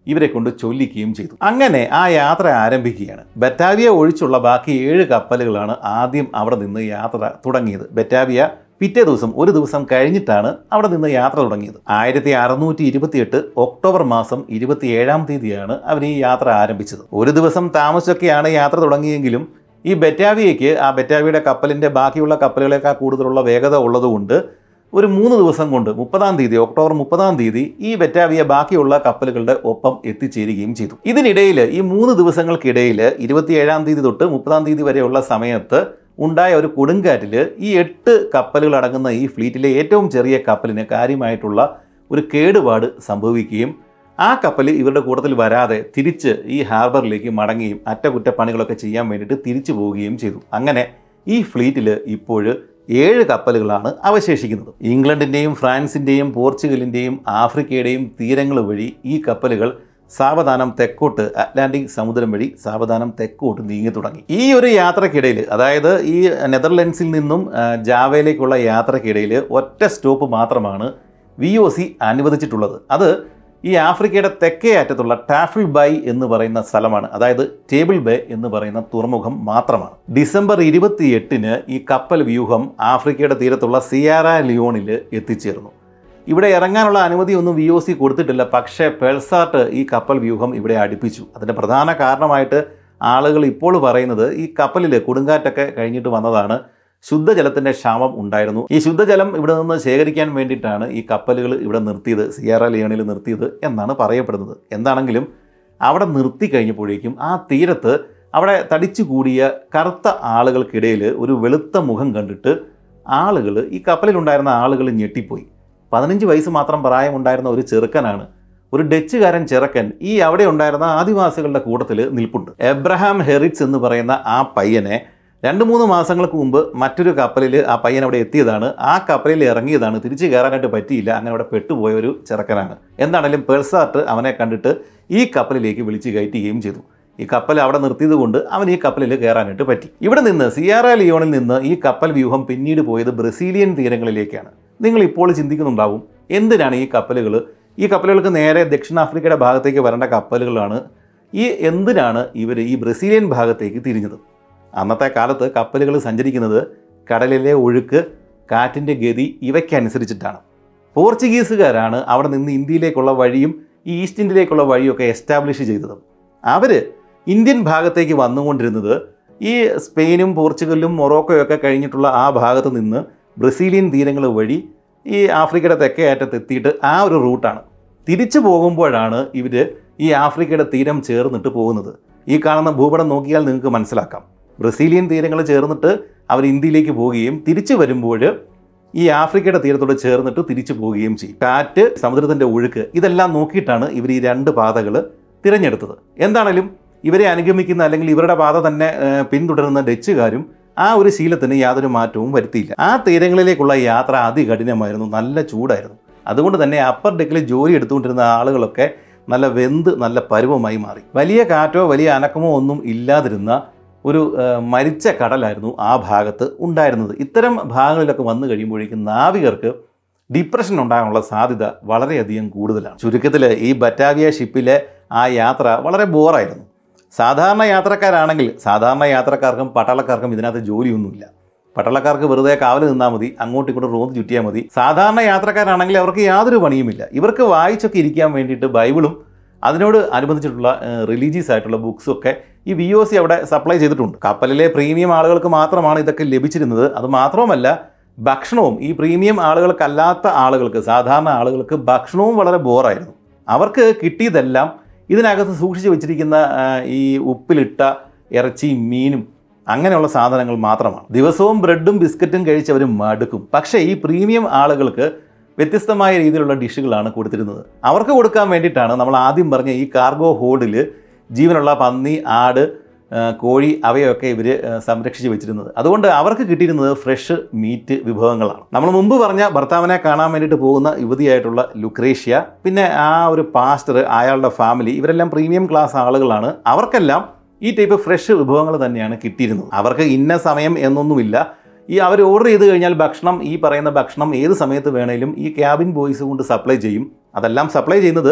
ഇവരെ കൊണ്ട് ചൊല്ലിക്കുകയും ചെയ്തു. അങ്ങനെ ആ യാത്ര ആരംഭിക്കുകയാണ്. ബറ്റാവിയ ഒഴിച്ചുള്ള ബാക്കി ഏഴ് കപ്പലുകളാണ് ആദ്യം അവിടെ നിന്ന് യാത്ര തുടങ്ങിയത്. ബറ്റാവിയ പിറ്റേ ദിവസം ഒരു ദിവസം കഴിഞ്ഞിട്ടാണ് അവിടെ നിന്ന് യാത്ര തുടങ്ങിയത്. ആയിരത്തി അറുന്നൂറ്റി ഇരുപത്തിയെട്ട് ഒക്ടോബർ മാസം ഇരുപത്തി ഏഴാം തീയതിയാണ് അവർ ഈ യാത്ര ആരംഭിച്ചത്. ഒരു ദിവസം താമസിച്ചൊക്കെയാണ് യാത്ര തുടങ്ങിയെങ്കിലും ഈ ബറ്റാവിയയ്ക്ക് ആ ബറ്റാവിയുടെ കപ്പലിൻ്റെ ബാക്കിയുള്ള കപ്പലുകളേക്കാൾ കൂടുതലുള്ള വേഗത ഉള്ളതുകൊണ്ട് ഒരു മൂന്ന് ദിവസം കൊണ്ട് മുപ്പതാം തീയതി ഒക്ടോബർ മുപ്പതാം തീയതി ഈ ബറ്റാവിയ ബാക്കിയുള്ള കപ്പലുകളുടെ ഒപ്പം എത്തിച്ചേരുകയും ചെയ്തു. ഇതിനിടയിൽ ഈ മൂന്ന് ദിവസങ്ങൾക്കിടയിൽ ഇരുപത്തിയേഴാം തീയതി തൊട്ട് മുപ്പതാം തീയതി വരെയുള്ള സമയത്ത് ഉണ്ടായ ഒരു കൊടുങ്കാറ്റിൽ ഈ എട്ട് കപ്പലുകൾ അടങ്ങുന്ന ഈ ഫ്ലീറ്റിലെ ഏറ്റവും ചെറിയ കപ്പലിന് കാര്യമായിട്ടുള്ള ഒരു കേടുപാട് സംഭവിക്കുകയും ആ കപ്പൽ ഇവരുടെ കൂട്ടത്തിൽ വരാതെ തിരിച്ച് ഈ ഹാർബറിലേക്ക് മടങ്ങുകയും അറ്റകുറ്റപ്പണികളൊക്കെ ചെയ്യാൻ വേണ്ടിയിട്ട് തിരിച്ചു പോവുകയും ചെയ്തു. അങ്ങനെ ഈ ഫ്ലീറ്റിൽ ഇപ്പോൾ ഏഴ് കപ്പലുകളാണ് അവശേഷിക്കുന്നത്. ഇംഗ്ലണ്ടിൻ്റെയും ഫ്രാൻസിൻ്റെയും പോർച്ചുഗലിൻ്റെയും ആഫ്രിക്കയുടെയും തീരങ്ങൾ വഴി ഈ കപ്പലുകൾ സാവധാനം തെക്കോട്ട് അറ്റ്ലാന്റിക് സമുദ്രം വഴി സാവധാനം തെക്കോട്ട് നീങ്ങി തുടങ്ങി. ഈ ഒരു യാത്രക്കിടയിൽ, അതായത് ഈ നെതർലൻഡ്സിൽ നിന്നും ജാവയിലേക്കുള്ള യാത്രക്കിടയിൽ ഒറ്റ സ്റ്റോപ്പ് മാത്രമാണ് വി ഒ സി അനുവദിച്ചിട്ടുള്ളത്. അത് ഈ ആഫ്രിക്കയുടെ തെക്കേ അറ്റത്തുള്ള ടാഫിൾ ബൈ എന്ന് പറയുന്ന സ്ഥലമാണ്. അതായത് ടേബിൾ ബേ എന്ന് പറയുന്ന തുറമുഖം മാത്രമാണ്. ഡിസംബർ ഇരുപത്തി എട്ടിന് ഈ കപ്പൽ വ്യൂഹം ആഫ്രിക്കയുടെ തീരത്തുള്ള സിയാറ ലിയോണിൽ എത്തിച്ചേർന്നു. ഇവിടെ ഇറങ്ങാനുള്ള അനുമതിയൊന്നും വി ഒ സി കൊടുത്തിട്ടില്ല. പക്ഷേ പെൾസാർട്ട് ഈ കപ്പൽ വ്യൂഹം ഇവിടെ അടുപ്പിച്ചു. അതിൻ്റെ പ്രധാന കാരണമായിട്ട് ആളുകൾ ഇപ്പോൾ പറയുന്നത് ഈ കപ്പലിൽ കൊടുങ്കാറ്റൊക്കെ കഴിഞ്ഞിട്ട് വന്നതാണ്, ശുദ്ധജലത്തിൻ്റെ ക്ഷാമം ഉണ്ടായിരുന്നു. ഈ ശുദ്ധജലം ഇവിടെ നിന്ന് ശേഖരിക്കാൻ വേണ്ടിയിട്ടാണ് ഈ കപ്പലുകൾ ഇവിടെ നിർത്തിയത്, സിയാറ ലിയോണിൽ നിർത്തിയത് എന്നാണ് പറയപ്പെടുന്നത്. എന്താണെങ്കിലും അവിടെ നിർത്തി കഴിഞ്ഞപ്പോഴേക്കും ആ തീരത്ത് അവിടെ തടിച്ചു കൂടിയ കറുത്ത ആളുകൾക്കിടയിൽ ഒരു വെളുത്ത മുഖം കണ്ടിട്ട് ആളുകൾ, ഈ കപ്പലിലുണ്ടായിരുന്ന ആളുകൾ ഞെട്ടിപ്പോയി. പതിനഞ്ച് വയസ്സ് മാത്രം പ്രായമുണ്ടായിരുന്ന ഒരു ചെറുക്കനാണ്, ഒരു ഡച്ചുകാരൻ ചെറുക്കൻ ഈ അവിടെ ഉണ്ടായിരുന്ന ആദിവാസികളുടെ കൂട്ടത്തിൽ നിൽപ്പുണ്ട്. എബ്രഹാം ഹെറിറ്റ്സ് എന്ന് പറയുന്ന ആ പയ്യനെ രണ്ട് മൂന്ന് മാസങ്ങൾക്ക് മുമ്പ് മറ്റൊരു കപ്പലിൽ ആ പയ്യൻ അവിടെ എത്തിയതാണ്. ആ കപ്പലിൽ ഇറങ്ങിയതാണ്, തിരിച്ചു കയറാനായിട്ട് പറ്റിയില്ല, അങ്ങനെ അവിടെ പെട്ടുപോയ ഒരു ചെറുക്കനാണ്. എന്താണെങ്കിലും പെൾസാർട്ട് അവനെ കണ്ടിട്ട് ഈ കപ്പലിലേക്ക് വിളിച്ച് കയറ്റുകയും ചെയ്തു. ഈ കപ്പൽ അവിടെ നിർത്തിയത് കൊണ്ട് അവൻ ഈ കപ്പലിൽ കയറാനായിട്ട് പറ്റി. ഇവിടെ നിന്ന് സിയാറ ലിയോണിൽ നിന്ന് ഈ കപ്പൽ വ്യൂഹം പിന്നീട് പോയത് ബ്രസീലിയൻ തീരങ്ങളിലേക്കാണ്. നിങ്ങൾ ഇപ്പോൾ ചിന്തിക്കുന്നുണ്ടാവും, എന്തിനാണ് ഈ കപ്പലുകൾ, ഈ കപ്പലുകൾക്ക് നേരെ ദക്ഷിണാഫ്രിക്കയുടെ ഭാഗത്തേക്ക് വരേണ്ട കപ്പലുകളാണ്, ഈ എന്തിനാണ് ഇവർ ഈ ബ്രസീലിയൻ ഭാഗത്തേക്ക് തിരിഞ്ഞത്? അന്നത്തെ കാലത്ത് കപ്പലുകൾ സഞ്ചരിക്കുന്നത് കടലിലെ ഒഴുക്ക്, കാറ്റിൻ്റെ ഗതി ഇവയ്ക്കനുസരിച്ചിട്ടാണ്. പോർച്ചുഗീസുകാരാണ് അവിടെ നിന്ന് ഇന്ത്യയിലേക്കുള്ള വഴിയും ഈ ഈസ്റ്റ് ഇന്ത്യയിലേക്കുള്ള വഴിയൊക്കെ എസ്റ്റാബ്ലിഷ് ചെയ്തത്. അവർ ഇന്ത്യൻ ഭാഗത്തേക്ക് വന്നുകൊണ്ടിരുന്നത് ഈ സ്പെയിനും പോർച്ചുഗലും മൊറോക്കോയൊക്കെ കഴിഞ്ഞിട്ടുള്ള ആ ഭാഗത്ത് നിന്ന് ബ്രസീലിയൻ തീരങ്ങൾ വഴി ഈ ആഫ്രിക്കയുടെ തെക്കേ അറ്റത്തെത്തിയിട്ട് ആ ഒരു റൂട്ടാണ്. തിരിച്ചു പോകുമ്പോഴാണ് ഇവർ ഈ ആഫ്രിക്കയുടെ തീരം ചേർന്നിട്ട് പോകുന്നത്. ഈ കാണുന്ന ഭൂപടം നോക്കിയാൽ നിങ്ങൾക്ക് മനസ്സിലാക്കാം. ബ്രസീലിയൻ തീരങ്ങൾ ചേർന്നിട്ട് അവർ ഇന്ത്യയിലേക്ക് പോവുകയും തിരിച്ചു വരുമ്പോൾ ഈ ആഫ്രിക്കയുടെ തീരത്തോട് ചേർന്നിട്ട് തിരിച്ചു പോവുകയും ചെയ്യും. കാറ്റ്, സമുദ്രത്തിൻ്റെ ഒഴുക്ക്, ഇതെല്ലാം നോക്കിയിട്ടാണ് ഇവർ ഈ രണ്ട് പാതകൾ തിരഞ്ഞെടുത്തത്. എന്താണെങ്കിലും ഇവരെ അനുഗമിക്കുന്ന അല്ലെങ്കിൽ ഇവരുടെ പാത തന്നെ പിന്തുടരുന്ന ഡച്ചുകാരും ആ ഒരു ശീലത്തിന് യാതൊരു മാറ്റവും വരുത്തിയില്ല. ആ തീരങ്ങളിലേക്കുള്ള യാത്ര അതികഠിനമായിരുന്നു, നല്ല ചൂടായിരുന്നു. അതുകൊണ്ട് തന്നെ അപ്പർ ഡെക്കിൽ ജോലി എടുത്തുകൊണ്ടിരുന്ന ആളുകളൊക്കെ നല്ല വെന്ത് നല്ല പരുവമായി മാറി. വലിയ കാറ്റോ വലിയ അനക്കമോ ഒന്നും ഇല്ലാതിരുന്ന ഒരു മരിച്ച കടലായിരുന്നു ആ ഭാഗത്ത് ഉണ്ടായിരുന്നത്. ഇത്തരം ഭാഗങ്ങളിലൊക്കെ വന്നു കഴിയുമ്പോഴേക്കും നാവികർക്ക് ഡിപ്രഷൻ ഉണ്ടാകാനുള്ള സാധ്യത വളരെയധികം കൂടുതലാണ്. ചുരുക്കത്തിൽ ഈ ബറ്റാവിയ ഷിപ്പിലെ ആ യാത്ര വളരെ ബോറായിരുന്നു. സാധാരണ യാത്രക്കാരാണെങ്കിൽ, സാധാരണ യാത്രക്കാർക്കും പട്ടാളക്കാർക്കും ഇതിനകത്ത് ജോലിയൊന്നുമില്ല. പട്ടാളക്കാർക്ക് വെറുതെ കാവൽ നിന്നാൽ മതി, അങ്ങോട്ടും ഇങ്ങോട്ടും റോഡ് ചുറ്റിയാൽ മതി. സാധാരണ യാത്രക്കാരാണെങ്കിൽ അവർക്ക് യാതൊരു പണിയുമില്ല. ഇവർക്ക് വായിച്ചൊക്കെ ഇരിക്കാൻ വേണ്ടിയിട്ട് ബൈബിളും അതിനോട് അനുബന്ധിച്ചിട്ടുള്ള റിലീജിയസ് ആയിട്ടുള്ള ബുക്സൊക്കെ ഈ വി ഒ സി അവിടെ സപ്ലൈ ചെയ്തിട്ടുണ്ട്. കപ്പലിലെ പ്രീമിയം ആളുകൾക്ക് മാത്രമാണ് ഇതൊക്കെ ലഭിച്ചിരുന്നത്. അതുമാത്രവുമല്ല, ഭക്ഷണവും ഈ പ്രീമിയം ആളുകൾക്കല്ലാത്ത ആളുകൾക്ക്, സാധാരണ ആളുകൾക്ക് ഭക്ഷണവും വളരെ ബോറായിരുന്നു. അവർക്ക് കിട്ടിയതെല്ലാം ഇതിനകത്ത് സൂക്ഷിച്ച് വെച്ചിരിക്കുന്ന ഈ ഉപ്പിലിട്ട ഇറച്ചിയും മീനും അങ്ങനെയുള്ള സാധനങ്ങൾ മാത്രമാണ്. ദിവസവും ബ്രെഡും ബിസ്ക്കറ്റും കഴിച്ചവർ മടുക്കും. പക്ഷേ ഈ പ്രീമിയം ആളുകൾക്ക് വ്യത്യസ്തമായ രീതിയിലുള്ള ഡിഷുകളാണ് കൊടുത്തിരുന്നത്. അവർക്ക് കൊടുക്കാൻ വേണ്ടിയിട്ടാണ് നമ്മൾ ആദ്യം പറഞ്ഞ ഈ കാർഗോ ഹോൾഡിൽ ജീവനുള്ള പന്നി, ആട്, കോഴി അവയൊക്കെ ഇവർ സംരക്ഷിച്ച് വെച്ചിരുന്നത്. അതുകൊണ്ട് അവർക്ക് കിട്ടിയിരുന്നത് ഫ്രഷ് മീറ്റ് വിഭവങ്ങളാണ്. നമ്മൾ മുമ്പ് പറഞ്ഞ ഭർത്താവിനെ കാണാൻ വേണ്ടിയിട്ട് പോകുന്ന യുവതിയായിട്ടുള്ള ലുക്രേഷ്യ, പിന്നെ ആ ഒരു പാസ്റ്റർ, അയാളുടെ ഫാമിലി, ഇവരെല്ലാം പ്രീമിയം ക്ലാസ് ആളുകളാണ്. അവർക്കെല്ലാം ഈ ടൈപ്പ് ഫ്രഷ് വിഭവങ്ങൾ തന്നെയാണ് കിട്ടിയിരുന്നത്. അവർക്ക് ഇന്ന സമയം എന്നൊന്നുമില്ല. ഈ അവർ ഓർഡർ ചെയ്ത് കഴിഞ്ഞാൽ ഭക്ഷണം, ഈ പറയുന്ന ഭക്ഷണം ഏത് സമയത്ത് വേണേലും ഈ ക്യാബിൻ ബോയ്സ് കൊണ്ട് സപ്ലൈ ചെയ്യും. അതെല്ലാം സപ്ലൈ ചെയ്യുന്നത്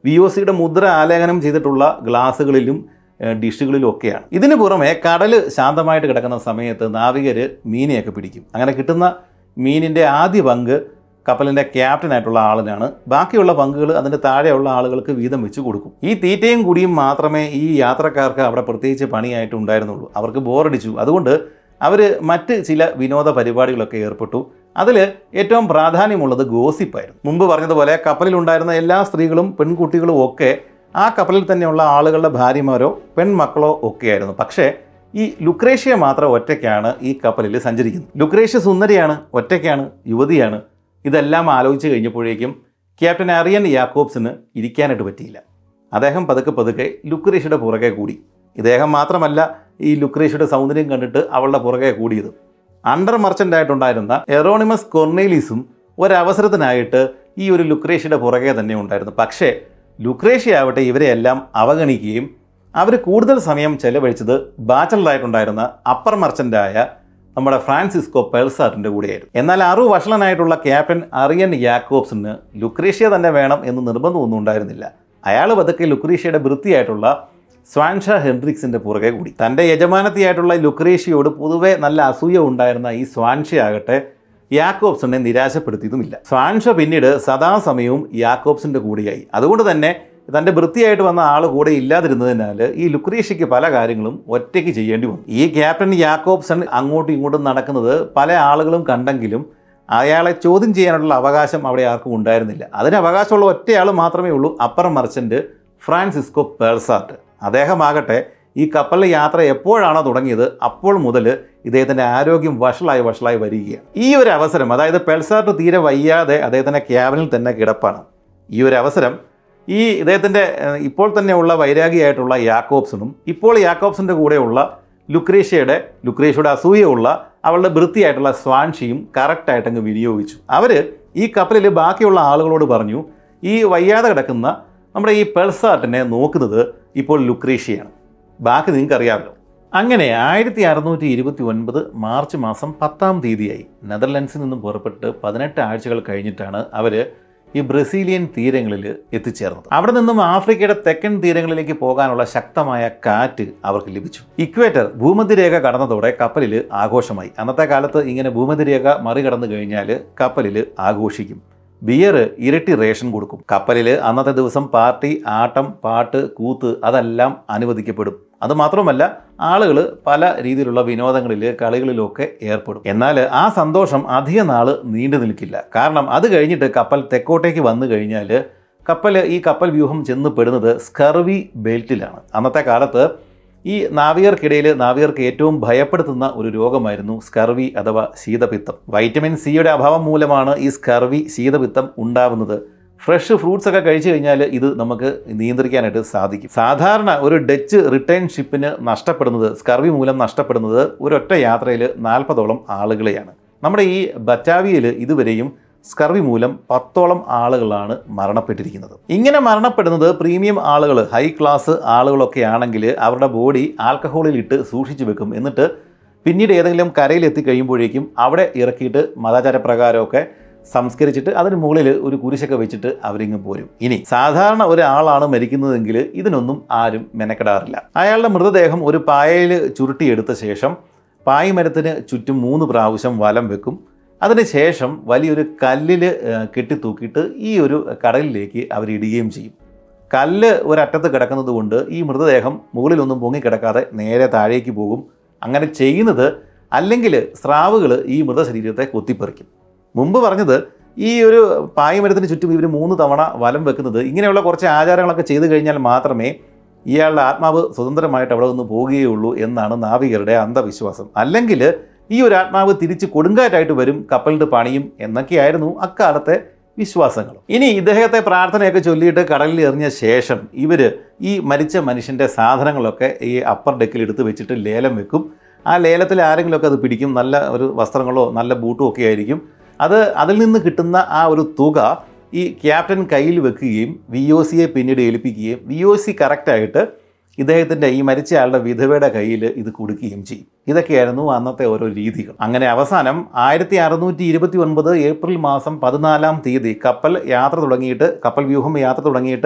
വി ഒ സിയുടെ മുദ്ര ആലേഖനം ചെയ്തിട്ടുള്ള ഗ്ലാസുകളിലും ഡിഷുകളിലും ഒക്കെയാണ്. ഇതിന് പുറമെ കടൽ ശാന്തമായിട്ട് കിടക്കുന്ന സമയത്ത് നാവികർ മീനെയൊക്കെ പിടിക്കും. അങ്ങനെ കിട്ടുന്ന മീനിൻ്റെ ആദ്യ പങ്ക് കപ്പലിൻ്റെ ക്യാപ്റ്റനായിട്ടുള്ള ആളിനാണ്. ബാക്കിയുള്ള പങ്കുകൾ അതിൻ്റെ താഴെയുള്ള ആളുകൾക്ക് വീതം വെച്ച് കൊടുക്കും. ഈ തീറ്റയും കുടിയും മാത്രമേ ഈ യാത്രക്കാർക്ക് അവിടെ പ്രത്യേകിച്ച് പണിയായിട്ട് ഉണ്ടായിരുന്നുള്ളൂ. അവർക്ക് ബോറടിച്ചു. അതുകൊണ്ട് അവർ മറ്റ് ചില വിനോദ പരിപാടികളൊക്കെ ഏർപ്പെട്ടു. അതിൽ ഏറ്റവും പ്രാധാന്യമുള്ളത് ഗോസിപ്പായിരുന്നു. മുമ്പ് പറഞ്ഞതുപോലെ കപ്പലിലുണ്ടായിരുന്ന എല്ലാ സ്ത്രീകളും പെൺകുട്ടികളും ഒക്കെ ആ കപ്പലിൽ തന്നെയുള്ള ആളുകളുടെ ഭാര്യമാരോ പെൺമക്കളോ ഒക്കെയായിരുന്നു. പക്ഷേ ഈ ലുക്രേഷ്യ മാത്രം ഒറ്റയ്ക്കാണ് ഈ കപ്പലിൽ സഞ്ചരിക്കുന്നത്. ലുക്രേഷ്യ സുന്ദരിയാണ്, ഒറ്റയ്ക്കാണ്, യുവതിയാണ്. ഇതെല്ലാം ആലോചിച്ച് കഴിഞ്ഞപ്പോഴേക്കും ക്യാപ്റ്റൻ അറിയൻ യാക്കോബ്സിന് ഇരിക്കാനായിട്ട് പറ്റിയില്ല. അദ്ദേഹം പതുക്കെ പതുക്കെ ലുക്രേഷ്യയുടെ പുറകെ കൂടി. ഇദ്ദേഹം മാത്രമല്ല ഈ ലുക്രേഷ്യയുടെ സൗന്ദര്യം കണ്ടിട്ട് അവളുടെ പുറകെ കൂടിയത്. അണ്ടർ മർച്ചൻ്റായിട്ടുണ്ടായിരുന്ന എറോണിമസ് കൊർണേലീസും ഒരവസരത്തിനായിട്ട് ഈ ഒരു ലുക്രേഷ്യയുടെ പുറകെ തന്നെ ഉണ്ടായിരുന്നു. പക്ഷേ ലുക്രേഷ്യ ആവട്ടെ ഇവരെയെല്ലാം അവഗണിക്കുകയും അവർ കൂടുതൽ സമയം ചെലവഴിച്ചത് ബാച്ചലറായിട്ടുണ്ടായിരുന്ന അപ്പർ മർച്ചൻ്റായ നമ്മുടെ ഫ്രാൻസിസ്കോ പെൽസാർട്ടിൻ്റെ കൂടെയായിരുന്നു. എന്നാൽ അറു വഷളനായിട്ടുള്ള ക്യാപ്റ്റൻ അറിയൻ യാക്കോബ്സിന് ലുക്രേഷ്യ തന്നെ വേണം എന്ന് നിർബന്ധമൊന്നും ഉണ്ടായിരുന്നില്ല. അയാൾ പതുക്കെ ലുക്രേഷ്യയുടെ വൃത്തിയായിട്ടുള്ള സ്വാൻഷ ഹെൻഡ്രിക്സിൻ്റെ പുറകെ കൂടി. തൻ്റെ യജമാനത്തിയായിട്ടുള്ള ലുക്രേഷ്യയോട് പൊതുവെ നല്ല അസൂയ ഉണ്ടായിരുന്ന ഈ സ്വാൻഷ ആകട്ടെ യാക്കോബ്സിനെ നിരാശപ്പെടുത്തിയതുമില്ല. സ്വാൻഷ പിന്നീട് സദാസമയവും യാക്കോബ്സിൻ്റെ കൂടെയായി. അതുകൊണ്ട് തന്നെ തൻ്റെ വൃത്തിയായിട്ട് വന്ന ആൾ കൂടെ ഇല്ലാതിരുന്നതിനാൽ ഈ ലുക്രേഷ്യയ്ക്ക് പല കാര്യങ്ങളും ഒറ്റയ്ക്ക് ചെയ്യേണ്ടി വന്നു. ഈ ക്യാപ്റ്റൻ യാക്കോബ്സൺ അങ്ങോട്ടും ഇങ്ങോട്ടും നടക്കുന്നത് പല ആളുകളും കണ്ടെങ്കിലും അയാളെ ചോദ്യം ചെയ്യാനുള്ള അവകാശം അവിടെ ആർക്കും ഉണ്ടായിരുന്നില്ല. അതിന് അവകാശമുള്ള ഒറ്റയാൾ മാത്രമേ ഉള്ളൂ, അപ്പർ മർച്ചൻ്റ് ഫ്രാൻസിസ്കോ പെൽസാർട്ട്. അദ്ദേഹമാകട്ടെ ഈ കപ്പലിലെ യാത്ര എപ്പോഴാണോ തുടങ്ങിയത് അപ്പോൾ മുതൽ ഇദ്ദേഹത്തിൻ്റെ ആരോഗ്യം വഷളായി വഷളായി വരികയാണ്. ഈ ഒരു അവസരം, അതായത് പെൽസാർട്ട് തീരെ വയ്യാതെ അദ്ദേഹത്തിൻ്റെ ക്യാബിനിൽ തന്നെ കിടപ്പാണ്. ഈ ഒരു അവസരം ഈ ഇദ്ദേഹത്തിൻ്റെ ഇപ്പോൾ തന്നെയുള്ള വൈരാഗിയായിട്ടുള്ള യാക്കോബ്സണും ഇപ്പോൾ യാക്കോബ്സിൻ്റെ കൂടെയുള്ള ലുക്രേഷ്യയുടെ ലുക്രേഷ്യയുടെ അസൂയുള്ള അവളുടെ വൃത്തിയായിട്ടുള്ള സ്വാൻഷിയും കറക്റ്റായിട്ടങ്ങ് വിനിയോഗിച്ചു. അവർ ഈ കപ്പലിൽ ബാക്കിയുള്ള ആളുകളോട് പറഞ്ഞു, ഈ വയ്യാതെ കിടക്കുന്ന നമ്മുടെ ഈ പെൽസാർട്ടിനെ നോക്കുന്നത് ഇപ്പോൾ ലുക്രേഷ്യയാണ്, ബാക്കി നിങ്ങൾക്കറിയാമല്ലോ. അങ്ങനെ ആയിരത്തി അറുന്നൂറ്റി ഇരുപത്തി ഒൻപത് മാർച്ച് മാസം പത്താം തീയതിയായി. നെതർലൻഡ്സിൽ നിന്നും പുറപ്പെട്ട് പതിനെട്ട് ആഴ്ചകൾ കഴിഞ്ഞിട്ടാണ് അവർ ഈ ബ്രസീലിയൻ തീരങ്ങളിൽ എത്തിച്ചേർന്നത്. അവിടെ നിന്നും ആഫ്രിക്കയുടെ തെക്കൻ തീരങ്ങളിലേക്ക് പോകാനുള്ള ശക്തമായ കാറ്റ് അവർക്ക് ലഭിച്ചു. ഇക്വേറ്റർ ഭൂമധ്യരേഖ കടന്നതോടെ കപ്പലിൽ ആഘോഷമായി. അന്നത്തെ കാലത്ത് ഇങ്ങനെ ഭൂമധ്യരേഖ മറികടന്നു കഴിഞ്ഞാൽ കപ്പലിൽ ആഘോഷിക്കും. ബിയർ ഇരട്ടി റേഷൻ കൊടുക്കും. കപ്പലിൽ അന്നത്തെ ദിവസം പാർട്ടി, ആട്ടം, പാട്ട്, കൂത്ത് അതെല്ലാം അനുവദിക്കപ്പെടും. അതുമാത്രമല്ല ആളുകൾ പല രീതിയിലുള്ള വിനോദങ്ങളിൽ കളികളിലൊക്കെ ഏർപ്പെടും. എന്നാൽ ആ സന്തോഷം അധിക നാൾ നീണ്ടു നിൽക്കില്ല. കാരണം അത് കഴിഞ്ഞിട്ട് കപ്പൽ തെക്കോട്ടേക്ക് വന്നു കഴിഞ്ഞാൽ കപ്പൽ ഈ കപ്പൽ വ്യൂഹം ചെന്ന് പെടുന്നത് സ്കർവി ബെൽറ്റിലാണ്. അന്നത്തെ കാലത്ത് ഈ നാവികർക്കിടയിൽ നാവികർക്ക് ഏറ്റവും ഭയപ്പെടുത്തുന്ന ഒരു രോഗമായിരുന്നു സ്കർവി അഥവാ ശീതപിത്തം. വൈറ്റമിൻ സിയുടെ അഭാവം മൂലമാണ് ഈ സ്കർവി ശീതപിത്തം ഉണ്ടാവുന്നത്. ഫ്രഷ് ഫ്രൂട്ട്സ് ഒക്കെ കഴിച്ചു കഴിഞ്ഞാൽ ഇത് നമുക്ക് നിയന്ത്രിക്കാനായിട്ട് സാധിക്കും. സാധാരണ ഒരു ഡച്ച് റിട്ടേൺ ഷിപ്പിന് നഷ്ടപ്പെടുന്നത്, സ്കർവി മൂലം നഷ്ടപ്പെടുന്നത് ഒരൊറ്റ യാത്രയിൽ നാൽപ്പതോളം ആളുകളെയാണ്. നമ്മുടെ ഈ ബറ്റാവിയയിൽ ഇതുവരെയും സ്കർവി മൂലം പത്തോളം ആളുകളാണ് മരണപ്പെട്ടിരിക്കുന്നത്. ഇങ്ങനെ മരണപ്പെടുന്നത് പ്രീമിയം ആളുകൾ, ഹൈ ക്ലാസ് ആളുകളൊക്കെ ആണെങ്കിൽ അവരുടെ ബോഡി ആൽക്കഹോളിൽ ഇട്ട് സൂക്ഷിച്ചു വെക്കും. എന്നിട്ട് പിന്നീട് ഏതെങ്കിലും കരയിൽ എത്തിക്കഴിയുമ്പോഴേക്കും അവിടെ ഇറക്കിയിട്ട് മതാചാരപ്രകാരമൊക്കെ സംസ്കരിച്ചിട്ട് അതിന് മുകളിൽ ഒരു കുരിശൊക്കെ വെച്ചിട്ട് അവരിങ്ങ് പോരും. ഇനി സാധാരണ ഒരാളാണ് മരിക്കുന്നതെങ്കിൽ ഇതിനൊന്നും ആരും മെനക്കെടാറില്ല. അയാളുടെ മൃതദേഹം ഒരു പായയിൽ ചുരുട്ടിയെടുത്ത ശേഷം പായ്മരത്തിന് ചുറ്റും മൂന്ന് പ്രാവശ്യം വലം വെക്കും. അതിനുശേഷം വലിയൊരു കല്ലിൽ കെട്ടിത്തൂക്കിയിട്ട് ഈ ഒരു കടലിലേക്ക് അവരിടുകയും ചെയ്യും. കല്ല് ഒരറ്റത്ത് കിടക്കുന്നത് കൊണ്ട് ഈ മൃതദേഹം മുകളിലൊന്നും പൊങ്ങിക്കിടക്കാതെ നേരെ താഴേക്ക് പോകും. അങ്ങനെ ചെയ്യുന്നത് അല്ലെങ്കിൽ സ്രാവുകൾ ഈ മൃതശരീരത്തെ കൊത്തിപ്പറിക്കും. മുമ്പ് പറഞ്ഞത് ഈ ഒരു പായ്മരത്തിന് ചുറ്റും ഇവർ മൂന്ന് തവണ വലം വെക്കുന്നത് ഇങ്ങനെയുള്ള കുറച്ച് ആചാരങ്ങളൊക്കെ ചെയ്തു കഴിഞ്ഞാൽ മാത്രമേ ഇയാളുടെ ആത്മാവ് സ്വതന്ത്രമായിട്ട് അവിടെ നിന്ന് പോവുകയുള്ളൂ എന്നാണ് നാവികരുടെ അന്ധവിശ്വാസം. അല്ലെങ്കിൽ ഈ ഒരു ആത്മാവ് തിരിച്ച് കൊടുങ്കാറ്റായിട്ട് വരും, കപ്പലിൻ്റെ പണിയും എന്നൊക്കെയായിരുന്നു അക്കാലത്തെ വിശ്വാസങ്ങൾ. ഇനി ഇദ്ദേഹത്തെ പ്രാർത്ഥനയൊക്കെ ചൊല്ലിയിട്ട് കടലിൽ എറിഞ്ഞ ശേഷം ഇവർ ഈ മരിച്ച മനുഷ്യൻ്റെ സാധനങ്ങളൊക്കെ ഈ അപ്പർ ഡെക്കിൽ എടുത്ത് വെച്ചിട്ട് ലേലം വെക്കും. ആ ലേലത്തിൽ ആരെങ്കിലുമൊക്കെ അത് പിടിക്കും. നല്ല ഒരു വസ്ത്രങ്ങളോ നല്ല ബൂട്ടും ഒക്കെ ആയിരിക്കും. അത് അതിൽ നിന്ന് കിട്ടുന്ന ആ ഒരു തുക ഈ ക്യാപ്റ്റൻ കയ്യിൽ വെക്കുകയും വി ഒ സിയെ പിന്നീട് ഏൽപ്പിക്കുകയും വി ഒ സി കറക്റ്റായിട്ട് ഇദ്ദേഹത്തിൻ്റെ ഈ മരിച്ചയാളുടെ വിധവയുടെ കയ്യിൽ ഇത് കൊടുക്കുകയും ചെയ്യും. ഇതൊക്കെയായിരുന്നു അന്നത്തെ ഓരോ രീതികൾ. അങ്ങനെ അവസാനം ആയിരത്തി അറുന്നൂറ്റി ഇരുപത്തി ഒൻപത് ഏപ്രിൽ മാസം പതിനാലാം തീയതി കപ്പൽ യാത്ര തുടങ്ങിയിട്ട് കപ്പൽ വ്യൂഹം യാത്ര തുടങ്ങിയിട്ട്